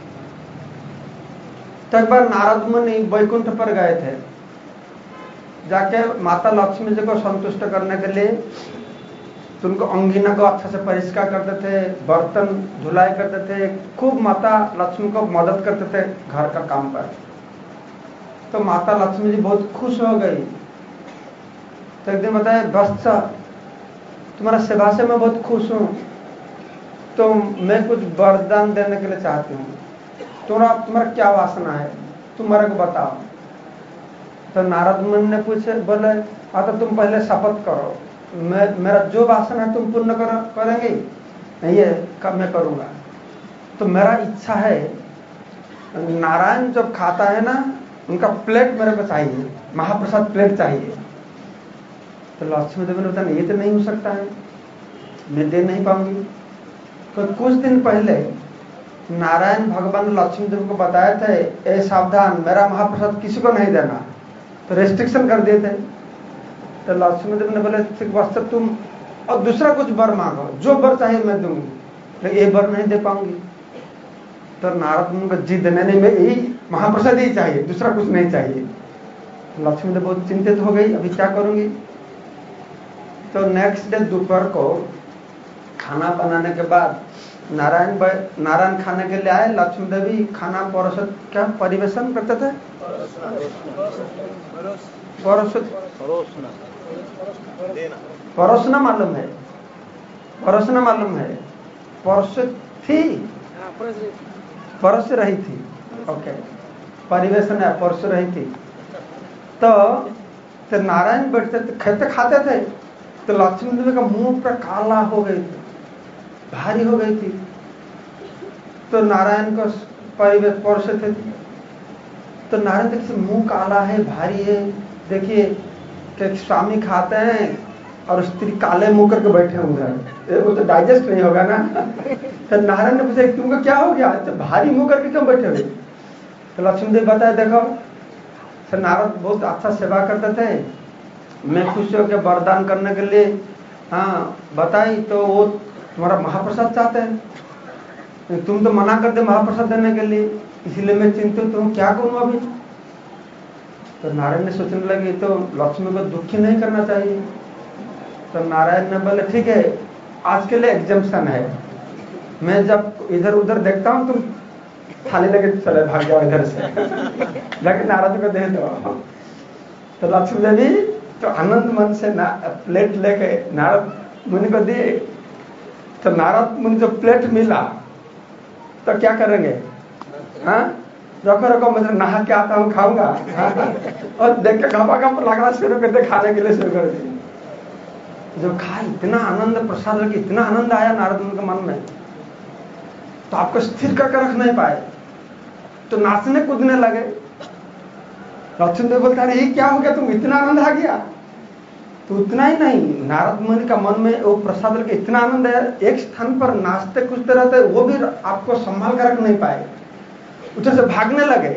तो एक बार नारद मुनि वैकुंठ पर गए थे, जाके माता लक्ष्मी जी को संतुष्ट करने के लिए तो उनको अंगीना को अच्छा से परिष्कार करते थे, बर्तन धुलाई करते थे, खूब माता लक्ष्मी को मदद करते थे घर का काम पर। तो माता लक्ष्मी जी बहुत खुश हो गई। तो एक दिन बताए, वत्स तुम्हारा सेवा से मैं बहुत खुश हूं, तो मैं कुछ वरदान देने के लिए चाहती हूँ। तुम्हारा तुम्हारा क्या वासना है, तुम मेरे को बताओ। तो नारद मुनि ने पूछे, बोले हाँ तो तुम पहले शपथ करो, मैं मेरा जो वासना है तुम पूर्ण कर, करेंगे नहीं, ये कब मैं करूंगा। तो मेरा इच्छा है, नारायण जब खाता है ना, उनका प्लेट मेरे को चाहिए, महाप्रसाद प्लेट चाहिए। तो लक्ष्मी देवी ने बताया, ये तो नहीं हो सकता है, मैं दे नहीं पाऊंगी। तो कुछ दिन पहले नारायण भगवान लक्ष्मी देवी को बताए थे, ए सावधान, मेरा महाप्रसाद किसी को नहीं देना, तो रेस्ट्रिक्शन कर दिए थे। तो लक्ष्मी देवी ने बोले, ठीक वास्तव तुम और दूसरा कुछ वर मांगो, जो वर चाहिए मैं दूंगी, लेकिन ये वर नहीं दे पाऊंगी। तो नारद मुनि को जिद, नहीं, में यही महाप्रसाद ही चाहिए, दूसरा कुछ नहीं चाहिए। लक्ष्मी देवी बहुत चिंतित हो गई, अभी क्या करूंगी। तो नेक्स्ट डे दोपहर को खाना बनाने के बाद नारायण नारायण खाने के लिए आए। लक्ष्मी देवी खाना परोस क्या परिवेशन करते थे, परोसना मालूम है, परोसना मालूम है, परोस थी, परोस रही थी, ओके, परिवेशन है, परोस रही थी। तो, तो नारायण बैठते थे, खेते खाते थे। तो लक्ष्मी देवी का मुंह पर काला हो गई थी, भारी हो गई थी। तो नारायण को परिवेश परोसे थे। तो नारायण देखिए मुंह काला है, भारी है, देखिए कि स्वामी खाते हैं और स्त्री काले मुंह करके बैठे हुए हैं, वो तो डाइजेस्ट नहीं होगा ना। तो नारायण ने पूछा, तुमको क्या हो गया, तो भारी मुंह करके क्यों बैठे हुए। तो लक्ष्मी देवी बताया, देखो तो नारद बहुत अच्छा सेवा करते थे, मैं खुशियों के वरदान करने के लिए हाँ बताई, तो वो तुम्हारा महाप्रसाद चाहते हैं, तुम तो मना कर दे महाप्रसाद देने के लिए, इसलिए मैं चिंतित हूँ, क्या करूँ अभी। तो नारायण ने सोचने लगे, तो लक्ष्मी को दुखी नहीं करना चाहिए। तो नारायण ने बोले, ठीक है, आज के लिए एग्जाम्पशन है, मैं जब इधर उधर देखता हूँ तुम थाली लेके चले भाग जाओ इधर से, लेकिन नारद को दे दो। तो लक्ष्मी देवी तो आनंद मन से ना प्लेट लेके नारद मुनि को दिए। तो नारद मुनि जो प्लेट मिला तो क्या करेंगे, हाँ रखो रखो, मैं नहा के आता हूँ, खाऊंगा। और देख के घपा घप लगना शुरू कर दे, खाने के लिए शुरू कर दिए। जो खा इतना आनंद प्रसाद लगे, इतना आनंद आया नारद मुनि के मन में, तो आपको स्थिर करके रख नहीं पाए, तो नाचने कूदने लगे। लक्ष्मी देव बोलता है, ये क्या हो गया, तुम इतना आनंद आ गया। तो उतना ही नहीं, नारद मुनि का मन में वो प्रसाद लेके इतना आनंद है, एक स्थान पर नाचते कूदते रहते, वो भी आपको संभाल कर रख नहीं पाए, उधर से भागने लगे,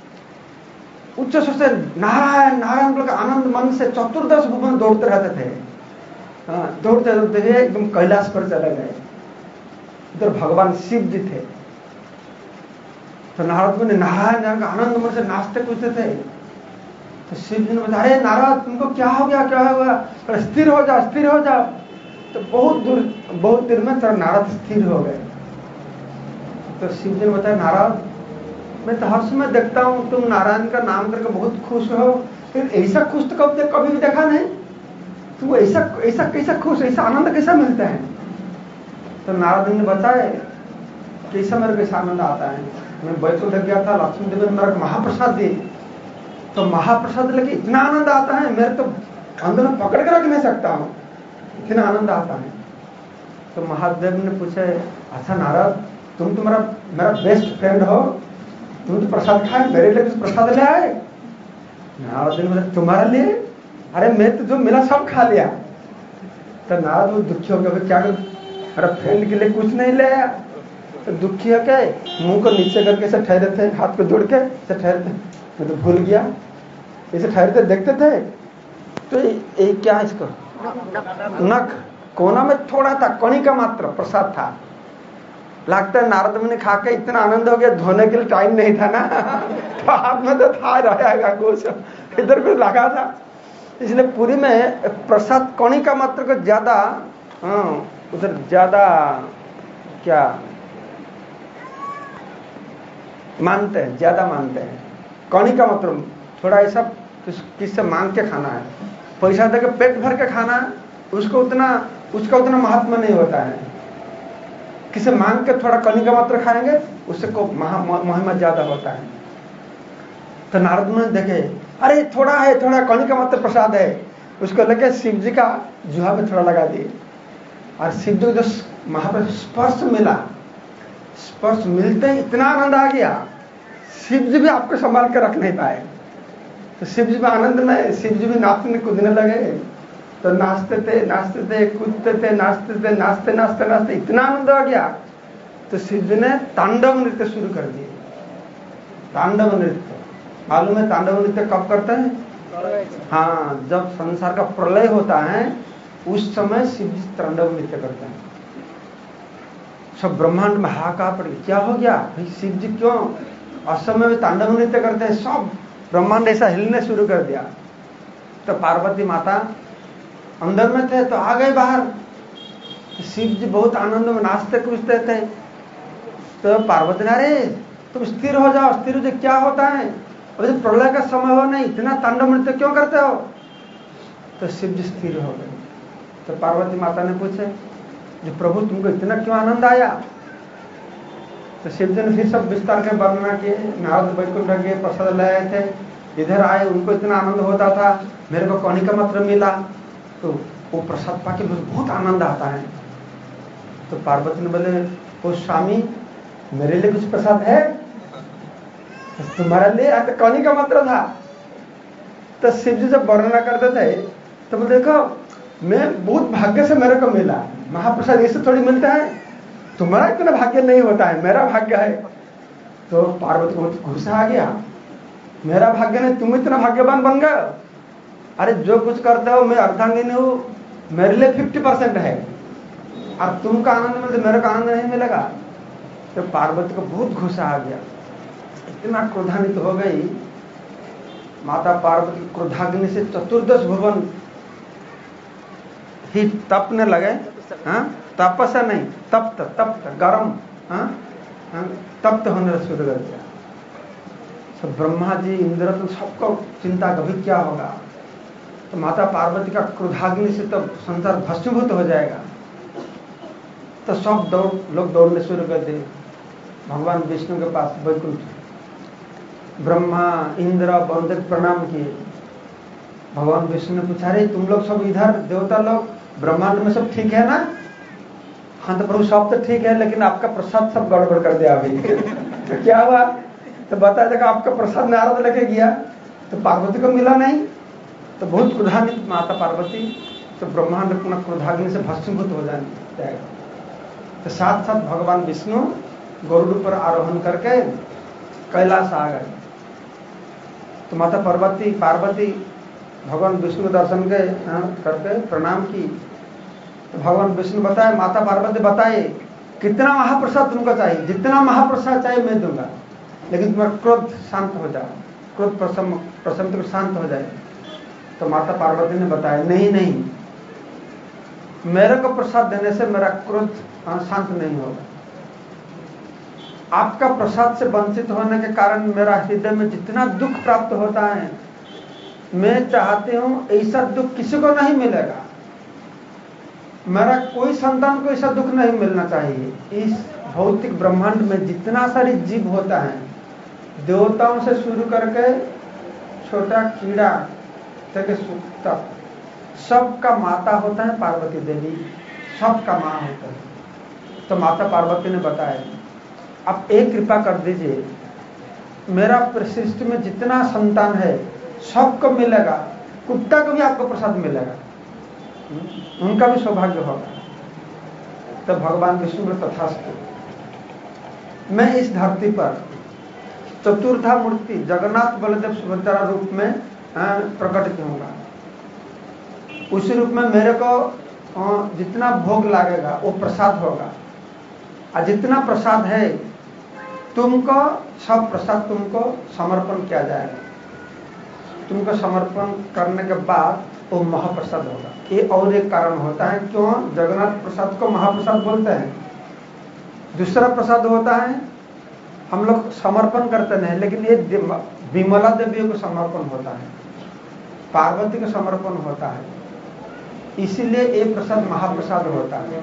उच्च स्वर से नारायण नारायण बोल आनंद मन से चतुर्दश भुवन दौड़ते रहते थे। हाँ, दौड़ते दौड़ते हुए एकदम कैलाश पर चले गए। उधर भगवान शिव जी थे। तो नारद मुनि नारायण नारायण का आनंद मन से नाचते कूदते थे। तो शिव जी ने बताया, अरे नारद तुमको क्या हो गया, क्या हुआ, स्थिर हो जाओ, स्थिर हो जाओ। तो बहुत दूर बहुत देर में तो नारद स्थिर हो गए। तो शिव जी ने बताया, नारद मैं तो हर समय देखता हूँ तुम नारायण का नाम करके बहुत खुश हो, फिर ऐसा खुश तो कभी कभी भी देखा नहीं, तुम ऐसा ऐसा कैसा खुश, ऐसा आनंद कैसा मिलता है। तो नारद ने बताया, कैसा मेरे कैसा आनंद आता है, मैं बैकुंठ गया था, लक्ष्मी देवी ने मेरे महाप्रसाद दी, तो महाप्रसाद लेके इतना आनंद आता है, मेरे तो अंदर में पकड़ के रख नहीं सकता हूँ, इतना आनंद आता है। तो महादेव ने पूछे, अच्छा नारद तुम तो मेरा मेरा बेस्ट फ्रेंड हो, तुम तो प्रसाद खाए, मेरे लिए कुछ प्रसाद ले आए? नारद ने बोला तुम्हारे लिए? अरे मैं तो जो मिला सब खा लिया। तो नारद वो दुखी हो गया, क्या करूं, अरे फ्रेंड के लिए कुछ नहीं ले आया। तो दुखी हो के मुंह को नीचे करके से ठहरे थे, हाथ को जोड़ के से ठहरे थे, मैं तो भूल गया, ऐसे ठहरते देखते थे। तो ये क्या इसको नख कोना में थोड़ा था, कणी का मात्र प्रसाद था। लगता है नारद मुनि खा के इतना आनंद हो गया, धोने के लिए टाइम नहीं था ना, तो हाथ में तो था रहेगा कुछ, इधर कुछ लगा था। इसलिए पूरी में प्रसाद कणी का मात्र को ज्यादा, हाँ उधर ज्यादा क्या मानते हैं, ज्यादा मानते हैं। कणी का मतलब थोड़ा ऐसा किससे मांग के खाना है, पैसा देकर पेट भर के खाना, उसको उतना उसका उतना महत्व नहीं होता है। किसे मांग के थोड़ा कणी का मात्र खाएंगे, उससे को महिमा ज्यादा होता है। तो नारद मुनि देखे, अरे थोड़ा है, थोड़ा कणी का मात्र प्रसाद है, उसको लेके शिव जी का जुहा में थोड़ा लगा दिए। और शिव जी को जो महाप्रभु स्पर्श मिला, स्पर्श मिलते ही इतना आनंद आ गया, शिव जी भी आपको संभाल के रख नहीं पाए। तो शिव जी भी आनंद में, शिव जी भी नाचने कूदने लगे। तो नाचते थे नाचते थे कूदते थे नाचते थे नाचते नाचते नाचते इतना आनंद आ गया, तो शिव जी ने तांडव नृत्य शुरू कर दिए। तांडव नृत्य मालूम है, तांडव नृत्य कब करते हैं? हाँ, जब संसार का प्रलय होता है उस समय शिव जी तांडव नृत्य करते हैं। सब ब्रह्मांड में हाहाकार पड़ गया, क्या हो गया भाई, शिव जी क्यों असमय में तांडव नृत्य करते हैं? सब ब्रह्मांड ऐसा हिलने शुरू कर दिया। तो पार्वती माता अंदर में थे तो आ गए बाहर। शिव जी बहुत आनंद में नाचते कूदते थे। तो पार्वती ने, अरे तुम स्थिर हो जाओ, स्थिर हो जाओ, क्या होता है, अभी तो प्रलय का समय हो नहीं, इतना तांडव नृत्य क्यों करते हो? तो शिव जी स्थिर हो गए। तो पार्वती माता ने पूछे, जो प्रभु तुमको इतना क्यों आनंद आया? तो शिव जी ने फिर सब विस्तार के वर्णना किए। नारद वैकुंठ गए, प्रसाद लाए थे, इधर आए, उनको इतना आनंद होता था, मेरे को कणी का मात्र मिला, तो वो प्रसाद पाके बहुत आनंद आता है। तो पार्वती ने बोले, ओ स्वामी मेरे लिए कुछ प्रसाद है? तुम्हारे लिए तो कणी का मात्र था। तो शिव जी जब वर्णना करते थे तो बोले, देखो मैं बहुत भाग्य से मेरे को मिला, महाप्रसाद इससे थोड़ी मिलता है, तुम्हारा इतना भाग्य नहीं होता है, मेरा भाग्य है। तो पार्वती को गुस्सा आ गया, मेरा भाग्य नहीं, तुम इतना भाग्यवान बन गए। अरे जो कुछ करते हो, मैं अर्धांगिनी हूं, मेरे लिए फिफ्टी परसेंट है, और तुमका आनंद मिलते मेरे को आनंद नहीं मिलेगा। तो पार्वती को बहुत गुस्सा आ गया, इतना क्रोधान्वित हो गई। माता पार्वती क्रोधाग्नि से चतुर्दश भुवन ही तपने लगे। हाँ, तपस्या नहीं, तप्त तप्त गरम, हाँ तप्त होने शुरू कर दिया। सब ब्रह्मा जी इंद्र तो सबको चिंता कभी क्या होगा। तो माता पार्वती का क्रोधाग्नि से तब संसार भस्मीभूत हो जाएगा। तो सब दौड़ लोग दौड़ने शुरू कर दिए भगवान विष्णु के पास वैकुंठ। ब्रह्मा इंद्र वरुण प्रणाम किए। भगवान विष्णु ने पूछा, अरे तुम लोग सब इधर देवता लोग ब्रह्मांड में सब ठीक है ना? हाँ तो प्रभु सब तो ठीक है, लेकिन आपका प्रसाद सब गड़बड़ कर दिया अभी। तो क्या हुआ? तो बताया जाएगा आपका प्रसाद नारद लेके गया, तो पार्वती को मिला नहीं। तो बहुत क्रोधान्वित माता पार्वती, तो ब्रह्मांड अपना क्रोधाग्नि से भस्मीभूत हो जाएगा। तो साथ साथ भगवान विष्णु गरुड़ पर आरोहण करके कैलाश आ गए। तो माता पार्वती पार्वती भगवान विष्णु दर्शन के करके प्रणाम की। तो भगवान विष्णु बताए, माता पार्वती बताए, कितना महाप्रसाद तुमको चाहिए? जितना महाप्रसाद चाहिए मैं दूंगा, लेकिन तुम्हारा क्रोध शांत हो जाए, क्रोध प्रसन्न प्रसन्न शांत हो जाए। तो माता पार्वती ने बताया, नहीं नहीं, मेरे को प्रसाद देने से मेरा क्रोध शांत नहीं होगा। आपका प्रसाद से वंचित होने के कारण मेरा हृदय में जितना दुख प्राप्त होता है, मैं चाहती हूं ऐसा दुख किसी को नहीं मिलेगा। मेरा कोई संतान को ऐसा दुख नहीं मिलना चाहिए। इस भौतिक ब्रह्मांड में जितना सारी जीव होता है, देवताओं से शुरू करके छोटा कीड़ा तक तक सबका माता होता है पार्वती देवी, सबका माँ होता है। तो माता पार्वती ने बताया, आप एक कृपा कर दीजिए, मेरा सृष्टि में जितना संतान है सबको मिलेगा, कुत्ता को भी आपको प्रसाद मिलेगा, उनका भी सौभाग्य होगा। तो भगवान विष्णु में तथास्तु, मैं इस धरती पर चतुर्धा मूर्ति जगन्नाथ बलदेव सुभद्रा रूप में प्रकट होगा। उसी रूप में मेरे को जितना भोग लगेगा वो प्रसाद होगा, और जितना प्रसाद है तुमको, सब प्रसाद तुमको समर्पण किया जाएगा। तुमको समर्पण करने के बाद वो महाप्रसाद होगा। ये और एक कारण होता है क्यों जगन्नाथ प्रसाद को महाप्रसाद बोलते हैं। दूसरा प्रसाद होता है हम लोग समर्पण करते नहीं, लेकिन ये विमला देवी को समर्पण होता है, पार्वती को समर्पण होता है, इसीलिए ये प्रसाद महाप्रसाद होता है।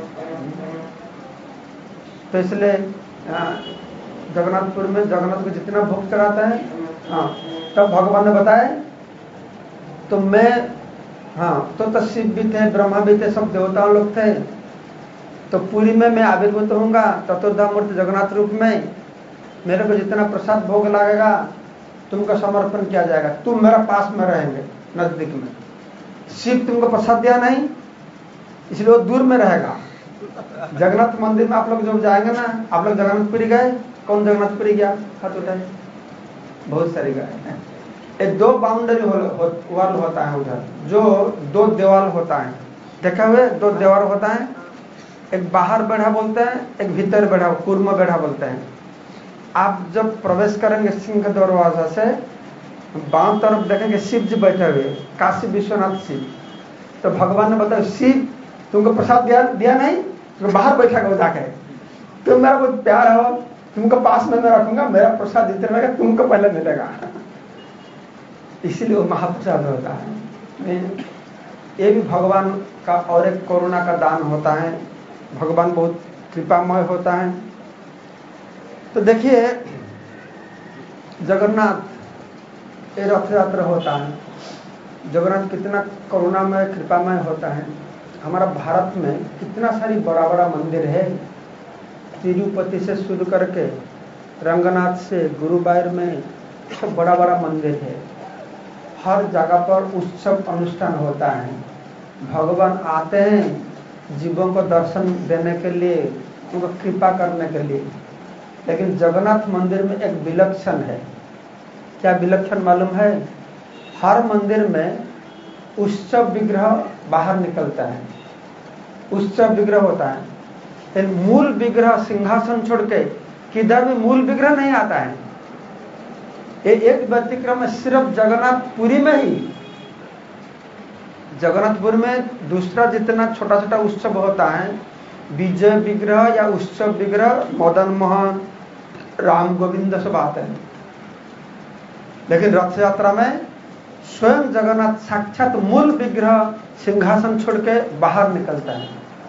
तो इसलिए जगन्नाथपुर में जगन्नाथ को जितना भोग चढ़ाता है, हाँ, तब भगवान ने बताया तो मैं, हाँ, तो, तो शिव भी थे, ब्रह्मा भी थे, सब देवता लोग थे। तो पूरी में मैं आविर्भूत होऊंगा चतुर्धा मूर्ति जगन्नाथ रूप में। मेरे को जितना प्रसाद भोग लगेगा तुमको समर्पण किया जाएगा। तुम मेरा पास में रहेंगे, नजदीक में। शिव तुमको प्रसाद दिया नहीं, इसलिए वो दूर में रहेगा। जगन्नाथ मंदिर में आप लोग जब जाएंगे ना, आप लोग जगन्नाथपुरी गए? कौन जगन्नाथपुरी गया? हाथ उठाए। बहुत सारी गए। एक दो बाउंड्री वाल होता है उधर, जो दो दीवार होता है, देखा हुए? दो दीवार होता है, एक बाहर बैठा बोलते हैं, एक भीतर बैठा, कुर्म बैठा बोलते हैं। आप जब प्रवेश करेंगे सिंह दरवाजा से, बाम तरफ देखेंगे शिव जी बैठे हुए, काशी विश्वनाथ शिव। तो भगवान ने बताया शिव तुमको प्रसाद दिया दिया नहीं, तो बाहर बैठा कर जाके तुम मेरा बहुत प्यार हो, तुमको पास में मैं रखूंगा, मेरा प्रसाद जितना रहेगा तुमको पहले मिलेगा। इसीलिए वो महाप्रसाद होता है। ये भी भगवान का और एक करुणा का दान होता है। भगवान बहुत कृपामय होता है। तो देखिए जगन्नाथ ये रथ यात्रा होता है, जगन्नाथ कितना करुणामय कृपामय होता है। हमारा भारत में कितना सारी बड़ा बड़ा मंदिर है, तिरुपति से शुरू करके रंगनाथ से गुरुवायूर में सब बड़ा बड़ा मंदिर है। हर जगह पर उत्सव अनुष्ठान होता है। भगवान आते हैं जीवों को दर्शन देने के लिए, उनको कृपा करने के लिए। लेकिन जगन्नाथ मंदिर में एक विलक्षण है। क्या विलक्षण मालूम है? हर मंदिर में उत्सव विग्रह बाहर निकलता है, उत्सव विग्रह होता है। लेकिन मूल विग्रह सिंहासन छोड़ के किधर भी मूल विग्रह नहीं आता है। ये एक व्यतिक्रम है सिर्फ जगन्नाथपुरी में ही। जगन्नाथपुर में दूसरा जितना छोटा छोटा उत्सव होता है, विजय विग्रह या उत्सव विग्रह, मदन मोहन, राम गोविंद सब आते हैं। लेकिन रथ यात्रा में स्वयं जगन्नाथ साक्षात मूल विग्रह सिंहासन छोड़ के बाहर निकलता है।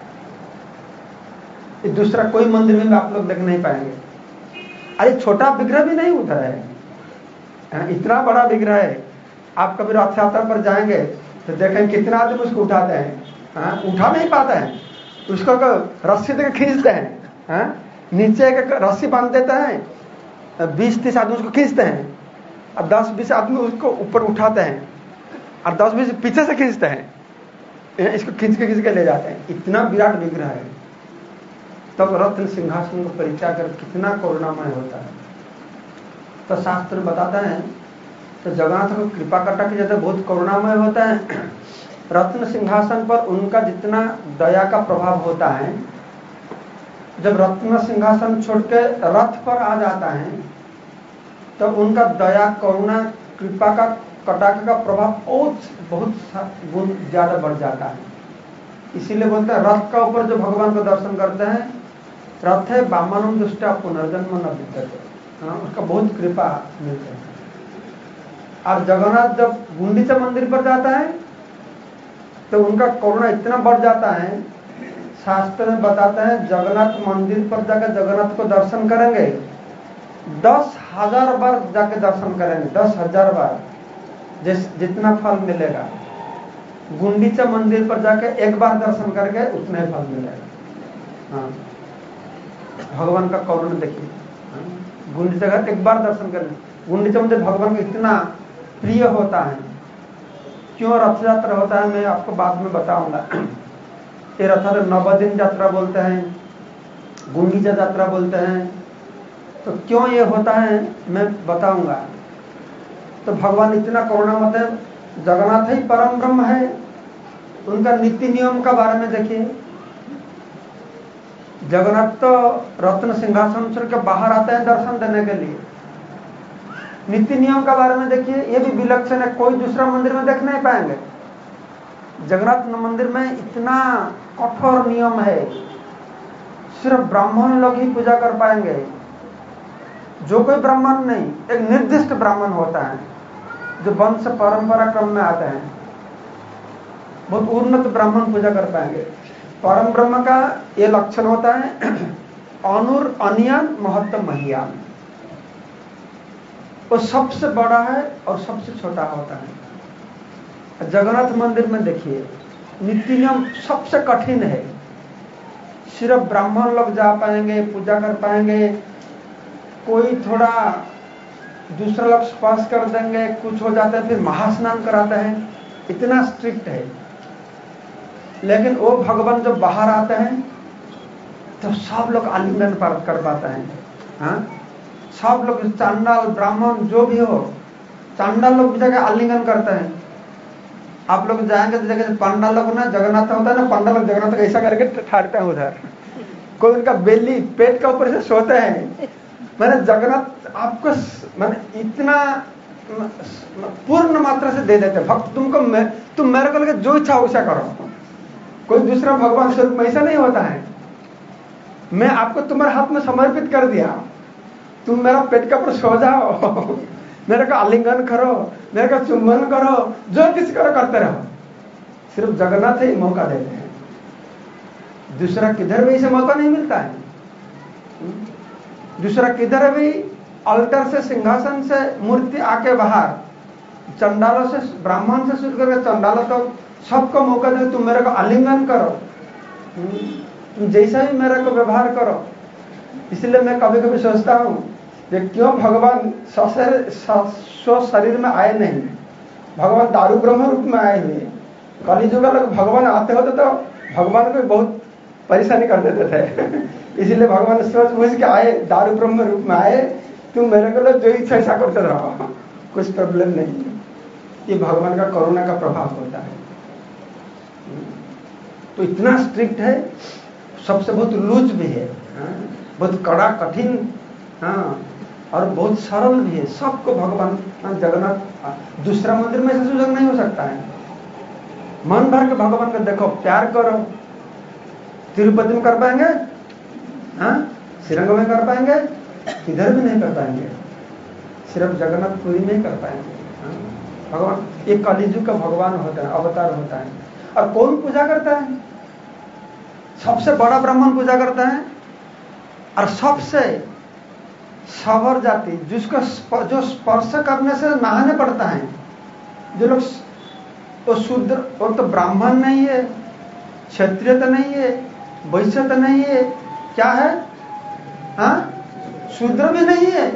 ये दूसरा कोई मंदिर में आप लोग देख नहीं पाएंगे। अरे छोटा विग्रह भी नहीं उधर है, इतना बड़ा विग्रह है। आप कभी रथ यात्रा पर जाएंगे तो देखें कितना आदमी उसको उठाते हैं, हाँ? उठा नहीं पाते हैं, उसको रस्सी देकर खींचते हैं, हाँ? नीचे एक रस्सी बांध देते हैं, बीस तीस आदमी उसको खींचते हैं, और दस बीस आदमी उसको ऊपर उठाते हैं, और दस बीस पीछे से खींचते हैं, इसको खींच के खींच के ले जाते हैं। इतना विराट विग्रह है। तब रत्न सिंहासन को परिचय कर कितना करुणामय होता है। तो शास्त्र बताता है तो जगन्नाथ को कृपा कटा के जैसे बहुत करुणामय होता है। रत्न सिंहासन पर उनका जितना दया का प्रभाव होता है, जब रत्न सिंहासन छोड़ के रथ पर आ जाता है तो उनका दया करुणा कृपा का कटाक्ष का प्रभाव बहुत बहुत गुण ज्यादा बढ़ जाता है। इसीलिए बोलते हैं रथ का ऊपर जो भगवान को दर्शन करते हैं, रथ है वामनम दुष्टा पुनर्जन्म न विद्यते, उसका बहुत कृपा मिलता है। और जगन्नाथ जब गुंडीचा मंदिर पर जाता है तो उनका करुणा इतना बढ़ जाता है, शास्त्र में बताता है जगन्नाथ मंदिर पर जाकर जगन्नाथ को दर्शन करेंगे, दस हजार बार जाके दर्शन करेंगे, दस हजार बार, जिस जितना फल मिलेगा। गुंडीचा मंदिर पर जाके एक बार दर्शन करके उतना ही फल मिलेगा। हाँ, भगवान का करुणा देखिए। गुंडीचा एक बार दर्शन करें, गुंडीचा मंदिर भगवान को इतना प्रिय होता है। क्यों रथ यात्रा होता है मैं आपको बाद में बताऊंगा। ये रथ नवदिन यात्रा बोलते हैं, गुंडीचा यात्रा बोलते हैं। तो क्यों ये होता है मैं बताऊंगा। तो भगवान इतना करुणामय है, जगन्नाथ ही परम ब्रह्म है। उनका नीति नियम का बारे में देखिए। जगन्नाथ तो रत्न सिंहासन छोड़ के बाहर आते हैं दर्शन देने के लिए। नीति नियम का बारे में देखिए, ये भी विलक्षण है, कोई दूसरा मंदिर में देख नहीं पाएंगे। जगन्नाथ मंदिर में इतना कठोर नियम है, सिर्फ ब्राह्मण लोग ही पूजा कर पाएंगे। जो कोई ब्राह्मण नहीं, एक निर्दिष्ट ब्राह्मण होता है जो वंश परंपरा क्रम में आते हैं, बहुत उन्नत ब्राह्मण पूजा कर पाएंगे। परम ब्रह्म का ये लक्षण होता है अनुर अनियन महत्तम महियान। वो सबसे बड़ा है और सबसे छोटा होता है। जगन्नाथ मंदिर में देखिए नीति नियम सबसे कठिन है, सिर्फ ब्राह्मण लोग जा पाएंगे, पूजा कर पाएंगे। कोई थोड़ा दूसरा लोग स्पर्श कर देंगे, कुछ हो जाता है, फिर महास्नान कराते हैं, इतना स्ट्रिक्ट है। लेकिन वो भगवान जब बाहर आते हैं तो सब लोग आलिंगन कर पाते हैं। हाँ, सब लोग, चांडाल ब्राह्मण जो भी हो, चांडाल लोग भी जाकर आलिंगन करते हैं। आप लोग जाएंगे तो जगह पंडाल लोग ना, जगन्नाथ होता है ना, पंडाल लोग जगन्नाथ ऐसा करके ठाड़ते हैं उधर। कोई उनका बेली पेट का ऊपर से सोते हैं। मैंने जगन्नाथ आपको मैंने इतना पूर्ण मात्रा से दे देते भक्त, तुमको मैं, तुम मेरे को लगे जो इच्छा वैसा करो। कोई दूसरा भगवान स्वरूप में ऐसा नहीं होता है। मैं आपको तुम्हारे हाथ में समर्पित कर दिया, तुम मेरा पेट का ऊपर सो जाओ, मेरे को आलिंगन करो, मेरे को चुम्बन करो, जो किसी करो करते रहो। सिर्फ जगन्नाथ ही मौका देते हैं, दूसरा किधर भी इसे मौका नहीं मिलता है। दूसरा किधर भी अल्टर से, सिंहासन से मूर्ति आके बाहर, चंडालों से, ब्राह्मण से शुरू करके चंडालों तक सबको मौका दे, तुम मेरे को आलिंगन करो, तुम जैसा भी मेरे को व्यवहार करो। इसलिए मैं कभी कभी सोचता हूं कि क्यों भगवान स्व शरीर में आए नहीं, भगवान दारू ब्रह्म रूप में आए हुए। कलियुग लोग भगवान आते होते तो भगवान को बहुत परेशानी कर देते थे। इसलिए भगवान सोच बुझ के आए, दारू ब्रह्म रूप में आए, तुम मेरे को जो इच्छा ऐसा करते रहो, कुछ प्रॉब्लम नहीं। ये भगवान का करुणा का प्रभाव होता है। तो इतना स्ट्रिक्ट है, सबसे बहुत लूज भी है, बहुत कड़ा कठिन, हाँ, और बहुत सरल भी है। सबको भगवान जगन्नाथ, दूसरा मंदिर में ऐसा सुजग नहीं हो सकता है। मन भर के भगवान को देखो, प्यार करो। तिरुपति में कर पाएंगे, हाँ, श्रीरंग में कर पाएंगे, इधर भी नहीं कर पाएंगे, सिर्फ जगन्नाथपुरी में ही कर पाएंगे। हाँ? भगवान ये कलियुग का भगवान होता है, अवतार होता है। और कौन पूजा करता है? सबसे बड़ा ब्राह्मण पूजा करता है, और सबसे सवर जाति, जिसको जो स्पर्श करने से नहाने पड़ता है, जो लोग तो शूद्र, और तो ब्राह्मण नहीं है, क्षत्रिय तो नहीं है, वैश्य तो नहीं है, क्या है? हाँ, शूद्र भी नहीं है,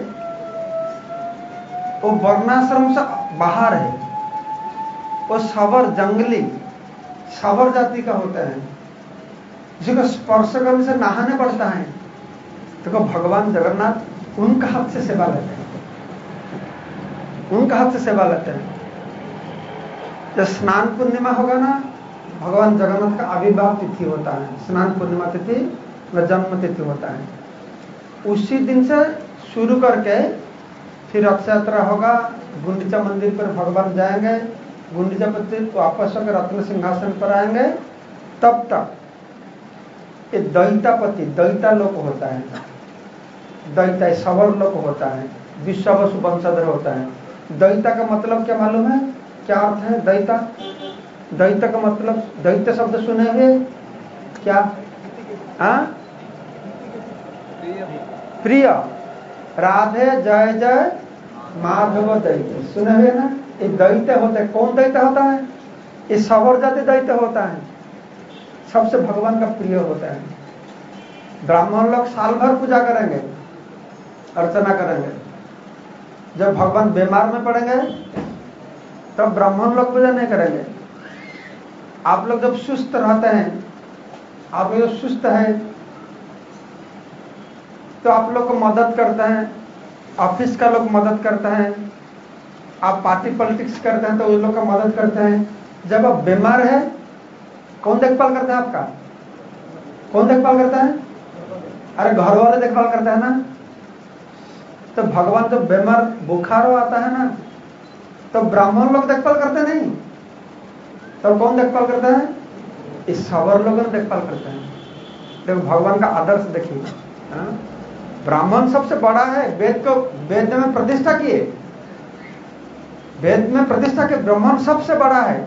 वो वर्णाश्रम से बाहर है, वो सवर, जंगली सवर जाति का होता है, जिसको स्पर्श करने से नहाने पड़ता है। देखो भगवान जगन्नाथ उनका हाथ से सेवा लेते हैं, उनका हाथ से सेवा लेते हैं। जब स्नान पूर्णिमा होगा ना, भगवान जगन्नाथ का आविर्भाव तिथि होता है, स्नान पूर्णिमा तिथि व जन्म तिथि होता है। उसी दिन से शुरू करके फिर रथ यात्रा होगा, गुंडीचा मंदिर पर भगवान जाएंगे, गुंडीचा मंदिर वापस होकर रत्न सिंहासन पर आएंगे। तब तक ये दैतापति, दैता लोक होता है, दैता सवर लोक होता है, विश्ववसु वंशधर होता है। दैता का मतलब क्या मालूम है? क्या अर्थ है दैता? दैता का मतलब, दैत्य शब्द सुने हुए क्या? हाँ, प्रिय, राधे जय जय माधव दैत्य, सुने हुए ना? ये दैत्य होता है। कौन दैत्य होता है? ये सवर जाति दैत्य होता है, सबसे भगवान का प्रिय होता है। ब्राह्मण लोग साल भर पूजा करेंगे, अर्चना करेंगे, जब भगवान बीमार में पड़ेंगे तब ब्राह्मण लोग पूजा नहीं करेंगे। आप लोग जब सुस्त रहते हैं, आप लोग सुस्त है तो आप लोग को मदद करते हैं, ऑफिस का लोग मदद करते हैं, आप पार्टी पॉलिटिक्स करते हैं तो उन लोग का मदद करते हैं। जब आप बीमार है कौन देखभाल करता है आपका? कौन देखभाल करता है? अरे घर वाले देखभाल करते हैं ना। तो भगवान जब बीमार बुखार आता है ना तो ब्राह्मण लोग देखभाल करते नहीं, तो कौन देखभाल करता है? इस सवर लोग देखभाल करते हैं। देखो भगवान का आदर्श देखिए, ब्राह्मण सबसे बड़ा है, वेद को वेद में प्रतिष्ठा किए, वेद में प्रतिष्ठा के ब्राह्मण सबसे बड़ा है।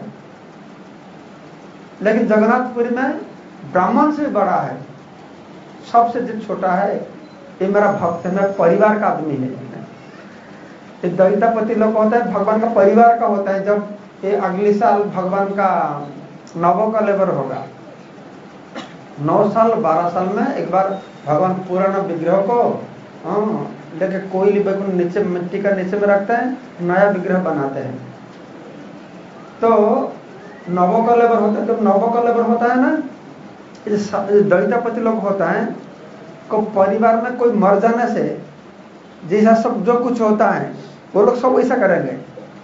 लेकिन जगन्नाथपुरी में ब्राह्मण से भी बड़ा है, सबसे जो छोटा है ये मेरा भक्त है, मेरा परिवार का आदमी है। ये दलितापति लोग होता है भगवान का परिवार का होता है। जब ये अगले साल भगवान का नवों का लेबर होगा, नौ साल बारह साल में एक बार भगवान पुराना विग्रह को लेके कोयली बैकुंठ नीचे मिट्टी का नीचे में रखते हैं, नया विग्रह बनाते हैं। तो नवों का लेबर होता है, जब नवों का लेबर होता है ना, दलितापति लोग होता है को परिवार में कोई मर जाने से जैसा सब जो कुछ होता है वो लोग सब ऐसा करेंगे।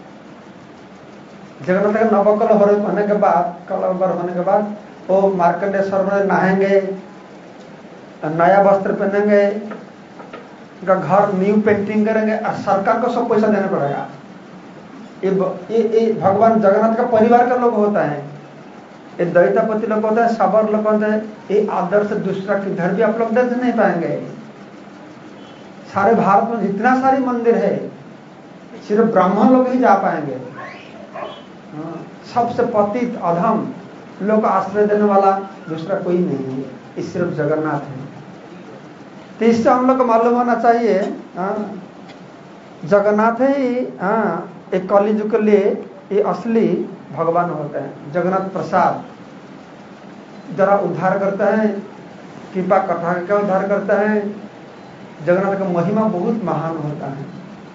जगन्नाथ का नवों कलवर होने के बाद कलवर होने के बाद वो मार्कंडेश्वर में नहाएंगे, नया वस्त्र पहनेंगे, उनका घर न्यू पेंटिंग करेंगे और सरकार को सब पैसा देना पड़ेगा। ये, ये, ये भगवान जगन्नाथ का परिवार का लोग होता है, ये दलितापति लोग होता है, सबर लोग होता है। ये आदर्श दूसरा किधर भी आप लोग देख नहीं पाएंगे। सारे भारत में जितना सारी मंदिर है सिर्फ ब्राह्मण लोग ही जा पाएंगे। सबसे पतित अधम लोग का आश्रय देने वाला दूसरा कोई नहीं है, ये सिर्फ जगन्नाथ है। तो इससे हम लोग को मालूम होना चाहिए जगन्नाथ ही एक कलियुग के लिए ये असली भगवान होता है। जगन्नाथ प्रसाद जरा उद्धार करता है, कृपा कथा का उद्धार करता है। जगन्नाथ का महिमा बहुत महान होता है।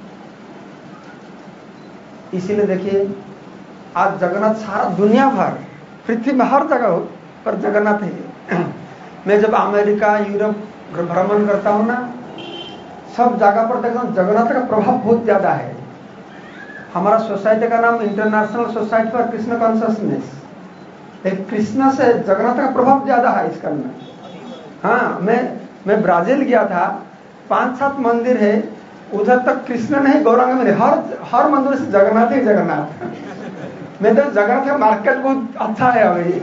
इसीलिए देखिए आज जगन्नाथ सारा दुनिया भर पृथ्वी में हर जगह हो पर जगन्नाथ है। मैं जब अमेरिका यूरोप भ्रमण करता हूँ ना, सब जगह पर देखता हूँ जगन्नाथ का प्रभाव बहुत ज्यादा है। हमारा सोसाइटी का नाम international society for Krishna consciousness, Krishna से जगन्नाथ का प्रभाव ज्यादा है इसका में। हाँ, मैं मैं ब्राजील गया था, पांच सात मंदिर है उधर तक कृष्ण नहीं गौरांग में, हर हर मंदिर से जगन्नाथ ही जगन्नाथ। मैं तो जगन्नाथ का मार्केट बहुत अच्छा है अभी।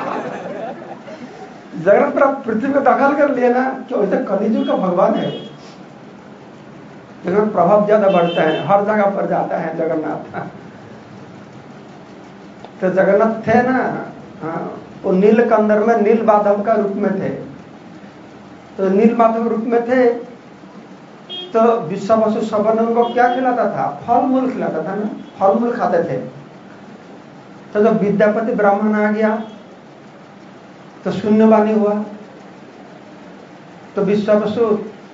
जगन्नाथ पूरा पृथ्वी को दखल कर लिया ना, क्यों तो कलियुग का भगवान है। जगन्नाथ प्रभाव ज्यादा बढ़ता है, हर जगह पर जाता है जगन्नाथ। तो जगन्नाथ थे ना, हाँ, वो नीलकंदर में नील माधव का रूप में थे। तो नील माधव रूप में थे तो विश्वावसु सबर उनको क्या खिलाता था? फल मूल खिलाता था ना, फल मूल खाते थे। तो जब विद्यापति ब्राह्मण आ गया तो शून्यवाणी हुआ, तो विश्वावसु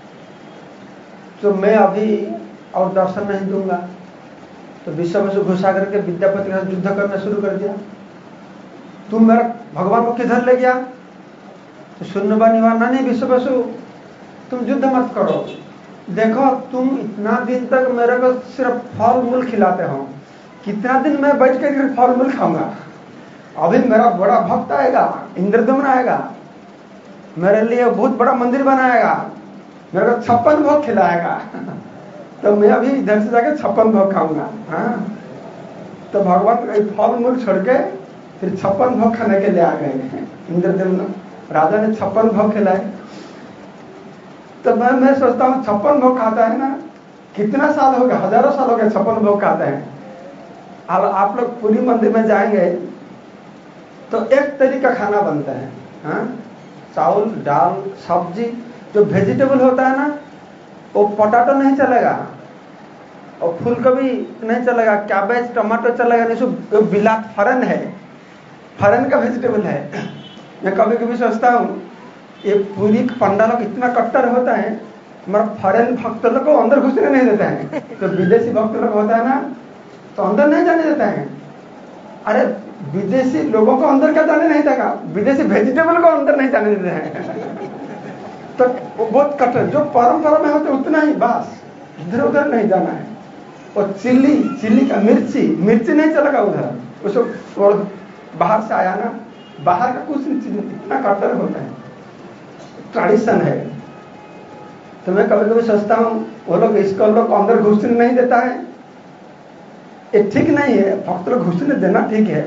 तो मैं अभी और दर्शन नहीं दूंगा। तो विश्वावसु घुसा करके विद्यापति के साथ युद्ध करना शुरू कर दिया। तुम मेरा भगवान को किधर ले गया? तो शून्यवाणी हुआ, ना नहीं विश्वावसु तुम युद्ध मत करो, देखो तुम इतना दिन तक मेरे को सिर्फ फल मूल खिलाते हो, कितना दिन मैं बैठ कर फल मूल खाऊंगा? अभी मेरा बड़ा भक्त आएगा, इंद्रदमन आएगा, मेरे लिए बहुत बड़ा मंदिर बनाएगा, मेरे को छप्पन भोग खिलाएगा। तो मैं अभी इधर से जाकर छप्पन भोग खाऊंगा। हाँ, तो भगवान फल मूल छोड़ के फिर छप्पन भोग खाने के लिए आ गए। इंद्रदमन राजा ने छप्पन भोग खिलाए। तो मैं मैं सोचता हूँ छप्पन भोग खाता है ना, कितना साल हो गया, हजारों साल हो गए छप्पन भोग खाते हैं। अब आप लोग पूरी मंदिर में जाएंगे तो एक तरीका खाना बनता है, हाँ, चावल दाल सब्जी। जो वेजिटेबल होता है ना वो पोटैटो नहीं चलेगा और फूलगोभी नहीं चलेगा, कैबेज टमाटर चलेगा नहीं, सो बिलात फरन है, फरन का वेजिटेबल है। मैं कभी कभी सोचता हूँ ये पूरी पंडा लोग इतना कट्टर होता है मतलब फॉरेन भक्त लोग को अंदर घुसने नहीं देते हैं, तो विदेशी भक्त लोग होता है ना, तो अंदर नहीं जाने देते हैं। अरे विदेशी लोगों को अंदर क्या जाने नहीं देगा, विदेशी वेजिटेबल को अंदर नहीं जाने देते हैं। तो वो बहुत कठिन, जो परंपरा में होते उतना ही बस, इधर उधर नहीं जाना है। और चिल्ली चिल्ली का मिर्ची मिर्ची नहीं चलेगा उधर, उसको बाहर से आया ना, बाहर का कुछ नहीं, इतना कट्टर होता है, ट्रेडिशन है। तो मैं कभी कभी सोचता हूँ वो लोग इसको लोग अंदर घुसने नहीं देता है, ये ठीक नहीं है। भक्त लोग घुसने देना ठीक है,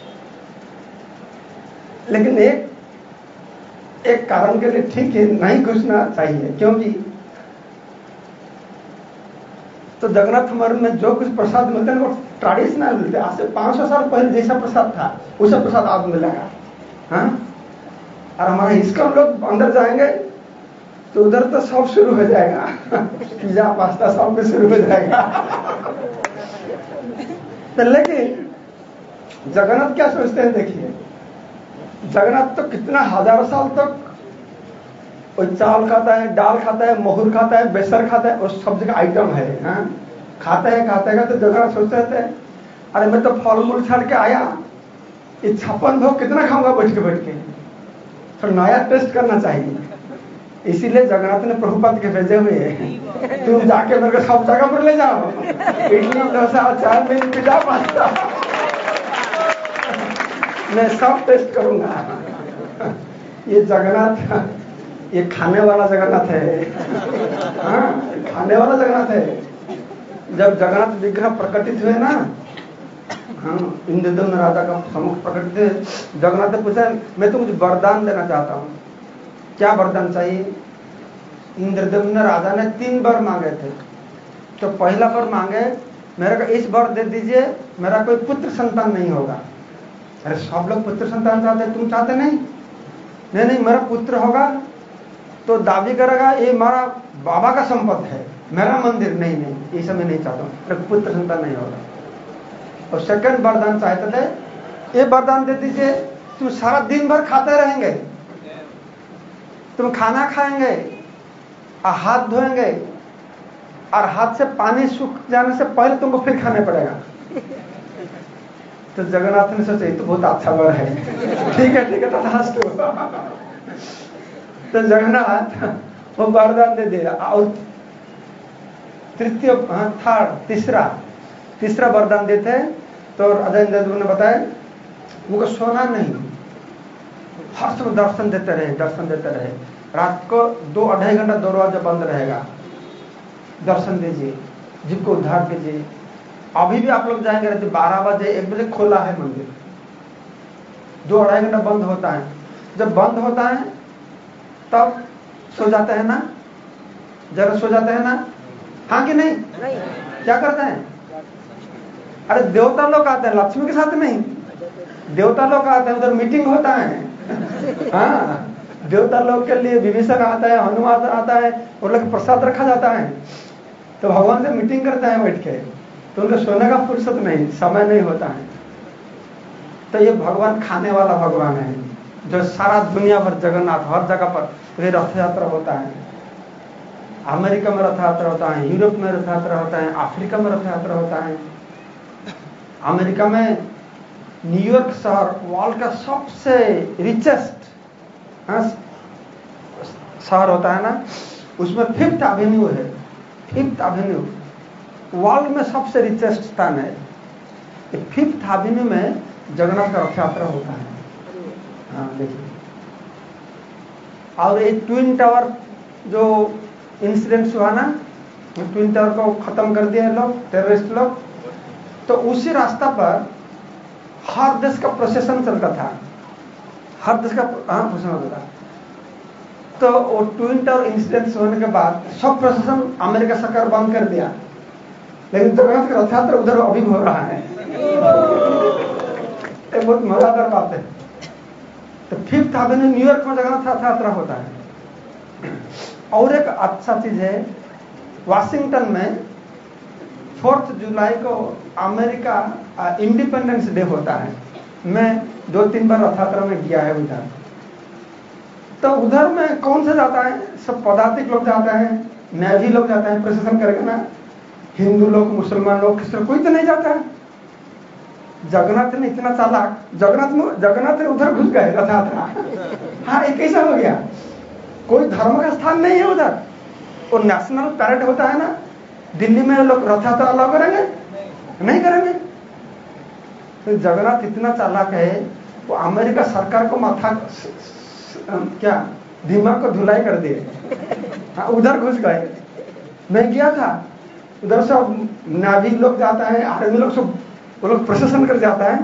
लेकिन एक एक कारण के लिए ठीक है, नहीं घुसना चाहिए। क्योंकि तो जगन्नाथ मंदिर में जो कुछ प्रसाद मिलते हैं वो ट्रेडिशनल मिलते हैं। आज से पांच सौ साल पहले जैसा प्रसाद था उसे प्रसाद आज मिलेगा। हाँ, और हमारे इसका लोग अंदर जाएंगे तो उधर तो सब शुरू हो जाएगा, पिज्जा पास्ता सब भी शुरू हो जाएगा। तो लेकिन जगन्नाथ क्या सोचते हैं, देखिए जगन्नाथ तो कितना हजार साल तक वो चावल खाता है, दाल खाता है, मोहर खाता है, बेसर खाता है, उस सब्जी का आइटम है। हाँ? खाते हैं खाते हैं तो जगन्नाथ सोचते थे अरे मैं तो फल मूल छाड़ के आया, ये छप्पन भोग कितना खाऊंगा बैठ के बैठ के, तो नया टेस्ट करना चाहिए। इसीलिए जगन्नाथ ने प्रभुपद के भेजे हुए हैं, तुम जाके मेरे को सब जगह पर ले जाओ, इडली डोसा चाय मील पिज्जा पास्ता मैं सब टेस्ट करूंगा। ये जगन्नाथ ये खाने वाला जगन्नाथ है। हाँ, खाने वाला जगन्नाथ है। जब जगन्नाथ विग्रह प्रकटित हुए ना, हाँ, इंद्रदम्न राजा का सम्मुख प्रकटित हुए, जगन्नाथ ने पूछा मैं तो मुझे वरदान देना चाहता हूँ, क्या वरदान चाहिए। इंद्रदम्न राजा ने तीन बार मांगे थे। तो पहला बार मांगे मेरे को इस बार दे दीजिए, मेरा कोई पुत्र संतान नहीं होगा। अरे सब लोग पुत्र संतान चाहते, तुम चाहते नहीं? नहीं नहीं, मेरा पुत्र होगा तो दावी करेगा ये मेरा बाबा का संपत्ति है, मेरा मंदिर। नहीं नहीं, ये सब मैं नहीं चाहता हूँ, मेरा पुत्र संतान नहीं होगा। और सेकंड वरदान चाहते थे, ये वरदान दे दीजिए तुम सारा दिन भर खाते रहेंगे, तुम खाना खाएंगे और हाथ धोएंगे और हाथ से पानी सूख जाने से पहले तुमको फिर खाने पड़ेगा। तो जगन्नाथ ने सोचा तो बहुत अच्छा वर है, ठीक है ठीक है तथास्तु। तो जगन्नाथ वो वरदान दे दिया। और तृतीय थर्ड तीसरा तीसरा वरदान देते तो अजय इंद्रदेव ने बताया वो सोना नहीं, हर समय दर्शन देते रहे दर्शन देते रहे। रात को दो अढ़ाई घंटा दरवाजा बंद रहेगा, दर्शन दीजिए, जिसको उद्धार कीजिए। अभी भी आप लोग जाएंगे रहते बारह बजे एक बजे खोला है मंदिर, दो अढ़ाई घंटा बंद होता है। जब बंद होता है तब सो जाते हैं ना, जरा सो जाते हैं ना, हाँ कि नहीं, नहीं। क्या करते हैं? अरे देवता लोग आते हैं, लक्ष्मी के साथ नहीं, देवता लोग आते हैं, उधर मीटिंग होता है। हाँ, देवता लोग के लिए विभीषण आता है, हनुमान आता है, उन लोग प्रसाद रखा जाता है, तो भगवान से मीटिंग करते हैं बैठ के। तो उनको सोने का फुर्सत नहीं, समय नहीं होता है। तो ये भगवान खाने वाला भगवान है, जो सारा दुनिया भर जगन्नाथ हर जगह पर ये रथ यात्रा होता है। अमेरिका में रथ यात्रा होता है, यूरोप में रथ यात्रा होता है, अफ्रीका में रथ यात्रा होता है। अमेरिका में न्यूयॉर्क शहर वर्ल्ड का सबसे रिचेस्ट शहर होता है ना, उसमें फिफ्थ एवेन्यू है, फिफ्थ एवेन्यू वर्ल्ड में सबसे रिचेस्ट स्थान है। फिफ्थ एवेन्यू में जगन्नाथ का रथ यात्रा होता है। हाँ देखिए, और ये ट्विन टावर जो इंसिडेंट हुआ ना, ट्विन टावर को खत्म कर दिया लोग, टेररिस्ट लोग, तो उसी रास्ता पर हर देश का प्रोसेशन चलता था, हर देश का हाँ प्रोसेशन होता था। तो वो ट्विन टावर इंसिडेंट होने के बाद सब प्रोसेशन अमेरिका सरकार बंद कर दिया, लेकिन जगन्नाथ का रथ यात्रा उधर अभी हो रहा है। एक बहुत मजेदार बात है। तो फिफ्थ एवेन्यू न्यूयॉर्क में जगन्नाथ रथ यात्रा होता है। और एक अच्छा चीज है, वाशिंगटन में फोर्थ जुलाई को अमेरिका इंडिपेंडेंस डे होता है। मैं दो तीन बार रथ यात्रा में गया है उधर। तो उधर में कौन सा जाता है? सब पदाधिक लोग जाते हैं, नेवी लोग जाते हैं प्रोसेसन करके ना, हिंदू लोग, मुसलमान लोग, क्रिश्चियन, कोई तो नहीं जाता है। जगन्नाथ ने इतना चालाक, जगन्नाथ में जगन्नाथ उधर घुस गए रथ यात्रा। हाँ, ये कैसा हो गया? कोई धर्म का स्थान नहीं है उधर। वो नेशनल पैरेड होता है ना, दिल्ली में लोग रथ यात्रा अलाउ करेंगे? नहीं करेंगे। तो जगन्नाथ इतना चालाक है, वो अमेरिका सरकार को माथा क्या दिमाग को धुलाई कर दिए। हाँ, उधर घुस गए। मैं गया था उधर, सब नावी लोग जाता है, आर्मी लोग, सब वो लोग प्रोसेसन कर जाता है,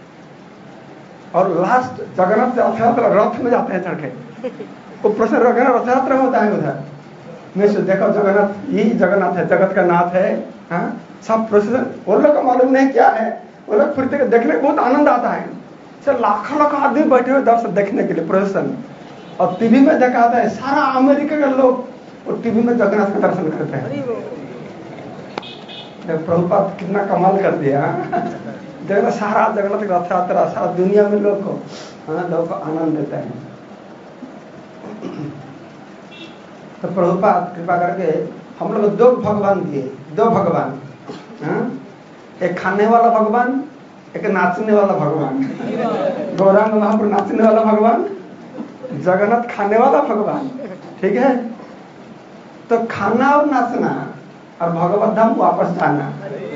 और लास्ट जगन्नाथ रथ यात्रा रथ में जाते हैं चढ़ के। वो प्रोसेसन रथ यात्रा होता है उधर। मैं से देखो जगन्नाथ, यही जगन्नाथ है, जगत का नाथ है। हाँ, सब प्रोसेसन, वो लोग को मालूम नहीं क्या है, वो लोग फिरते देखने में बहुत आनंद आता है। सर लाखों लाखों आदमी बैठे हुए दर्शक देखने के लिए प्रोसेसन, और टीवी में दिखाता है, सारा अमेरिका के लोग वो टीवी में जगन्नाथ का दर्शन करते हैं। प्रभुपाद कितना कमाल कर दिया। जगन्नाथ, सारा जगन्नाथ रथ यात्रा सारा दुनिया में लोग को, हाँ, लोग को आनंद देता है। तो प्रभुपाद कृपा करके हम लोग दो भगवान दिए, दो भगवान, हाँ? एक खाने वाला भगवान, एक नाचने वाला भगवान। गौरांग महाप्रभु नाचने वाला भगवान, जगन्नाथ खाने वाला भगवान। ठीक है, तो खाना और नाचना और भगवत धाम वापस जाना,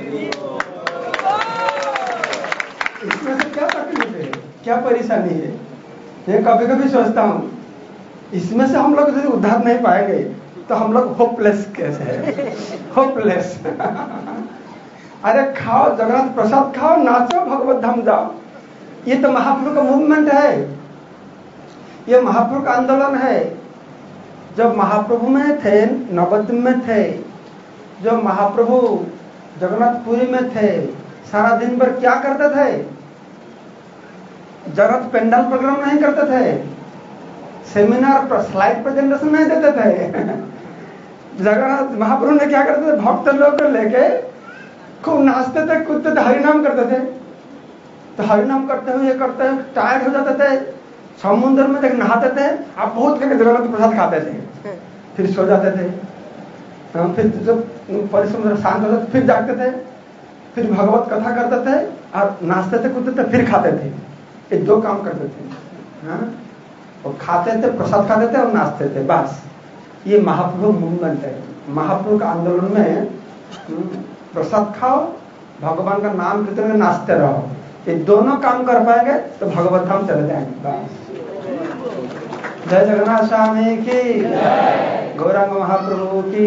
इसमें से क्या तकलीफ है, क्या परेशानी है? मैं कभी कभी सोचता हूँ, इसमें से हम लोग यदि उद्धार नहीं पाएंगे तो हम लोग होपलेस कैसे है? होपलेस। अरे खाओ जगन्नाथ प्रसाद खाओ, नाचो, भगवत धाम जाओ। ये तो महाप्रभु का मूवमेंट है, ये महाप्रभु का आंदोलन है। जब महाप्रभु में थे, नवद्वीप में थे, जो महाप्रभु जगन्नाथपुरी में थे, सारा दिन भर क्या करते थे? जगन्नाथ पेंडाल प्रोग्राम नहीं करते थे, सेमिनार पर स्लाइड प्रेजेंटेशन नहीं देते थे। जगन्नाथ महाप्रभु ने क्या करते थे? भक्त लोग को लेके खूब नाचते थे, कूदते थे, हरिनाम करते थे। तो हरिनाम करते हुए ये करते हुए टायर्ड हो जाते थे, समुद्र में देख नहाते थे, आप बहुत करके जगन्नाथ प्रसाद खाते थे, फिर सो जाते थे। फिर जब परिश्रम शांत हो जाते फिर जागते थे, फिर भगवत कथा करते थे और नाचते थे, कूदते थे, फिर खाते थे। ये दो काम करते थे। हाँ, और खाते थे, प्रसाद खाते थे और नाचते थे, बस। ये महाप्रभु मूवमेंट है। महाप्रभु का आंदोलन में प्रसाद खाओ, भगवान का नाम कीर्तन में नाचते रहो, ये दोनों काम कर पाएंगे तो भगवत धाम चले जाएंगे, बस। जय जगन्नाथ स्वामी की, गौरांग महाप्रभु की।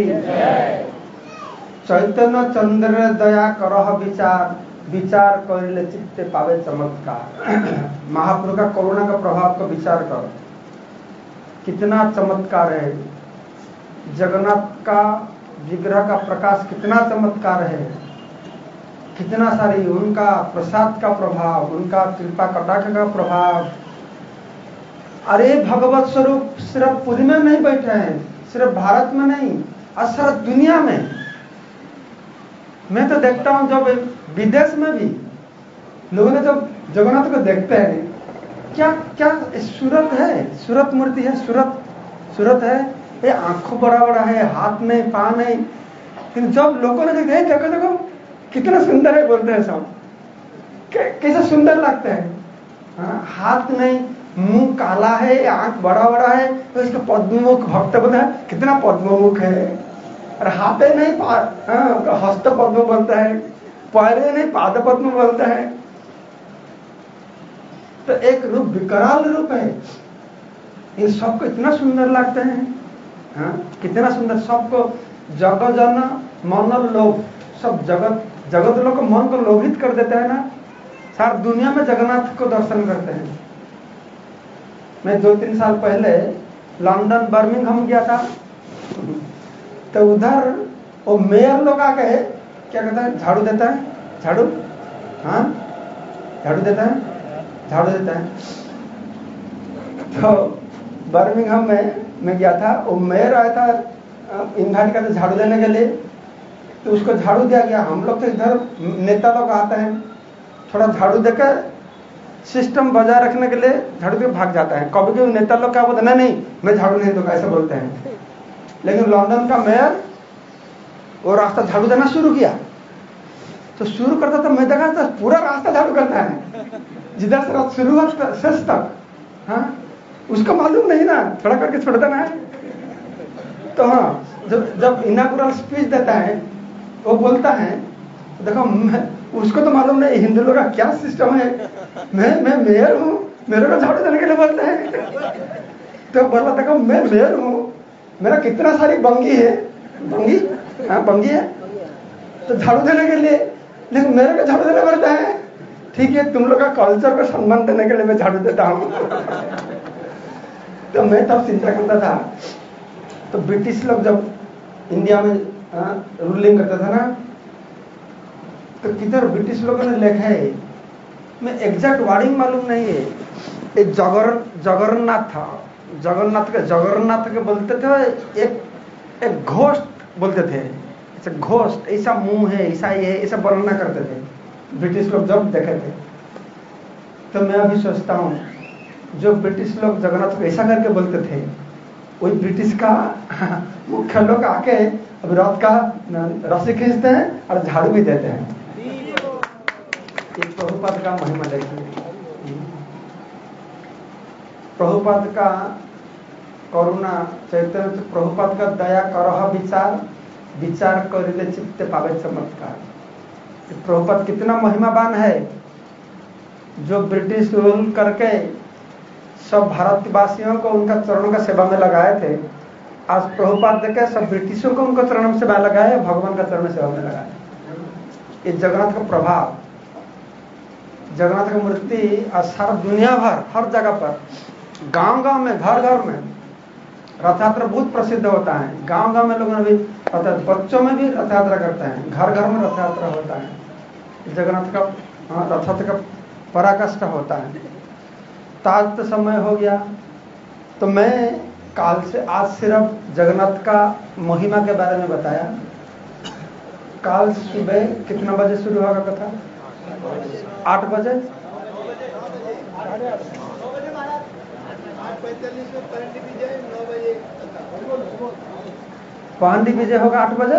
चैतन्य चंद्र दया करह विचार, विचार करले चित्ते पावे चमत्कार। महाप्रभु का करुणा का प्रभाव का विचार करो, कितना चमत्कार है। जगन्नाथ का विग्रह का प्रकाश कितना चमत्कार है, कितना सारी उनका प्रसाद का प्रभाव, उनका कृपा कटाक्ष का प्रभाव। अरे भगवत स्वरूप सिर्फ पुरी में नहीं बैठे हैं, सिर्फ भारत में नहीं, और सारा दुनिया में। मैं तो देखता हूं जब विदेश में भी लोगों ने जब जगन्नाथ को देखते हैं, क्या क्या सूरत है, सूरत मूर्ति है, सूरत सूरत है, ये आंखों बड़ा बड़ा है, हाथ नहीं, पाँव नहीं। लेकिन जब लोगों ने देखते हैं, देखो देखो कितना सुंदर है, बोलते हैं सब, कैसा सुंदर लगता है। हाँ, हाथ नहीं, मुंह काला है, आंख बड़ा बड़ा है, तो इसका पद्ममुख भक्त बोलता है, कितना पद्ममुख है। और हाथे नहीं, हाँ, हस्त पद्म बोलता है, पैरे नहीं, पाद पद्म बोलता है। तो एक रूप विकराल रूप है। ये सबको इतना सुंदर लगते हैं, हाँ, कितना सुंदर। सबको जगत जन मन लोभ, सब जगत जगत लोग को मन को लोभित कर देते हैं ना। सारी दुनिया में जगन्नाथ को दर्शन करते हैं। मैं दो तीन साल पहले लंदन बर्मिंघम गया था, तो उधर वो मेयर लोग आ गए, क्या कहता है, झाड़ू देता है, झाड़ू, हाँ, झाड़ू देता है, झाड़ू देता है। तो बर्मिंघम में मैं गया था, वो मेयर आया था, इन्वाइट करते झाड़ू देने के लिए, तो उसको झाड़ू दिया गया। हम लोग तो इधर नेता लोग आते हैं, थोड़ा झाड़ू देकर सिस्टम बजाय रखने के लिए झाड़ू देकर भाग जाता है। कभी कभी नेता लोग क्या बोलते हैं, नहीं नहीं मैं झाड़ू नहीं दूंगा, ऐसा बोलते हैं। लेकिन लंदन का मेयर वो रास्ता झाड़ू देना शुरू किया, तो शुरू करता तो मैं देखा तो पूरा रास्ता झाड़ू करता है, जिधर से रात शुरू हुआ शेष तक। हाँ, उसको मालूम नहीं ना, थोड़ा करके छोड़ देना है। तो हाँ, जब जब इनागुरल स्पीच देता है वो बोलता है, देखो उसको तो मालूम नहीं हिंदू लोगों का क्या सिस्टम है, मैं मैं मेयर हूँ, मेरे को झाड़ू देने के लिए बोलते हैं। तो बोला देखो मैं मेयर हूँ, मेरा कितना सारी बंगी है, बंगी हाँ बंगी है, तो झाड़ू देने के लिए, लेकिन मेरे को झाड़ू देना पड़ता है। ठीक है, तुम लोग का कल्चर को सम्मान देने के लिए मैं झाड़ू देता हूँ। तो मैं तब चिंता करता था, तो ब्रिटिश लोग जब इंडिया में रूलिंग करता था ना, तो किधर ब्रिटिश लोगों ने लिखा है, मैं एग्जैक्ट वर्डिंग मालूम नहीं है, एक जगर जगन्नाथ था, जगन्नाथ के जगन्नाथ के बोलते थे, एक एक घोस्ट बोलते थे, ऐसा घोस्ट, ऐसा मुंह है, ऐसा ये है, ऐसा वर्णना करते थे ब्रिटिश लोग जब देखे थे। तो मैं अभी सोचता हूँ, जो ब्रिटिश लोग जगन्नाथ को ऐसा करके बोलते थे, वही ब्रिटिश का मुख्य लोग आके अब रात का रस्सी खींचते हैं और झाड़ू भी देते हैं। एक प्रभुपाद का महिमा देखिए, प्रभुपाद का करुणा चैतन्य, प्रभुपाद का दया करह विचार, विचार करिले चित्ते पावे चमत्कार। प्रभुपाद कितना महिमावान है, जो ब्रिटिश रूल करके सब भारतवासियों को उनका चरणों का सेवा में लगाए थे। आज प्रभुपाद देखे सब ब्रिटिशों को उनका चरण में सेवा लगाए, भगवान का चरण सेवा में लगाए। ये जगन्नाथ का प्रभाव, जगन्नाथ की मूर्ति आज सारा दुनिया भर हर जगह पर, गांव गांव में, घर घर में रथ यात्रा बहुत प्रसिद्ध होता है। गांव गांव में लोगों ने भी रथ, बच्चों में भी रथ यात्रा करते हैं, घर घर में रथ यात्रा होता है। जगन्नाथ का रथ यात्रा का पराकाष्ठा होता है। तो आज तो समय हो गया, तो मैं काल से आज सिर्फ जगन्नाथ का महिमा के बारे में बताया। काल सुबह कितना बजे शुरू होगा कथा? आठ बजे पांडी विजय होगा आठ बजे।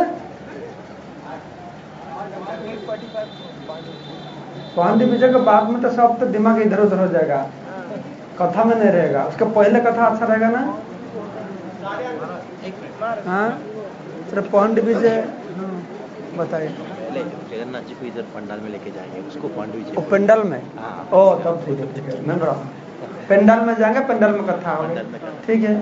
पांडी विजय के बाद में तो सब तो दिमाग इधर उधर हो जाएगा, कथा में नहीं रहेगा। उसके पहले कथा अच्छा रहेगा ना? हाँ, सिर्फ पांडी विजय बताइए। जगन्नाथ जी को इधर पंडाल में लेके जाएंगे, उसको पांडु जी पंडाल में। ओ तब ठीक है, ठीक है, मैं बड़ा पंडाल में जाएंगे, पंडाल में कथा होगी। ठीक है,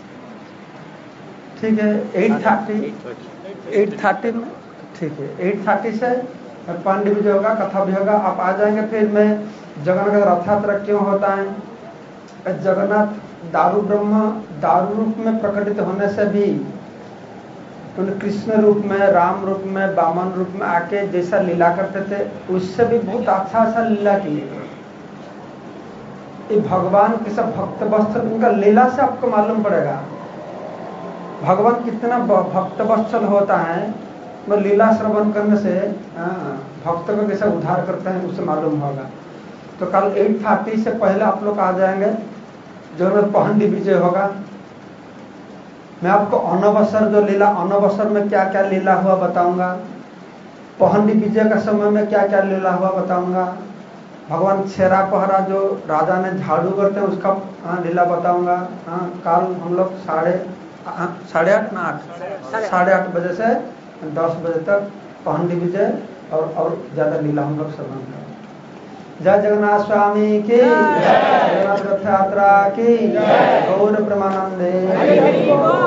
ठीक है। एट थर्टी एट थर्टी में ठीक है, एट थर्टी से पांडी विजय होगा, कथा भी होगा। आप आ जाएंगे। फिर मैं जगन्नाथ का रथ यात्रा क्यों होता है, जगन्नाथ दारू ब्रह्म दारू रूप में प्रकटित होने से भी उन्हें कृष्ण रूप में, राम रूप में, वामन रूप में आके जैसा लीला करते थे, उससे भी बहुत अच्छा अच्छा लीला किए। ये भगवान के सब भक्त वत्सल, उनका लीला से आपको मालूम पड़ेगा भगवान कितना भक्त वत्सल होता है। वो लीला श्रवण करने से भक्त को कैसा उद्धार करते हैं उससे मालूम होगा। तो कल एट थर्टी से पहले आप लोग आ जाएंगे, जो में पांडी विजय होगा। मैं आपको अनवसर जो लीला, अनवसर में क्या क्या लीला हुआ बताऊंगा, पांडी विजय का समय में क्या क्या लीला हुआ बताऊंगा, भगवान छेरा पहरा जो राजा ने झाड़ू करते हैं उसका हाँ लीला बताऊंगा। हाँ, कल हम लोग साढ़े साढ़े आठ ना आठ साढ़े आठ बजे से दस बजे तक पांडी विजय और और ज्यादा लीला हम लोग श्रवण करें। जय जगन्नाथ स्वामी की, जगन्नाथ रथ यात्रा की, गौर प्रेमानंदे।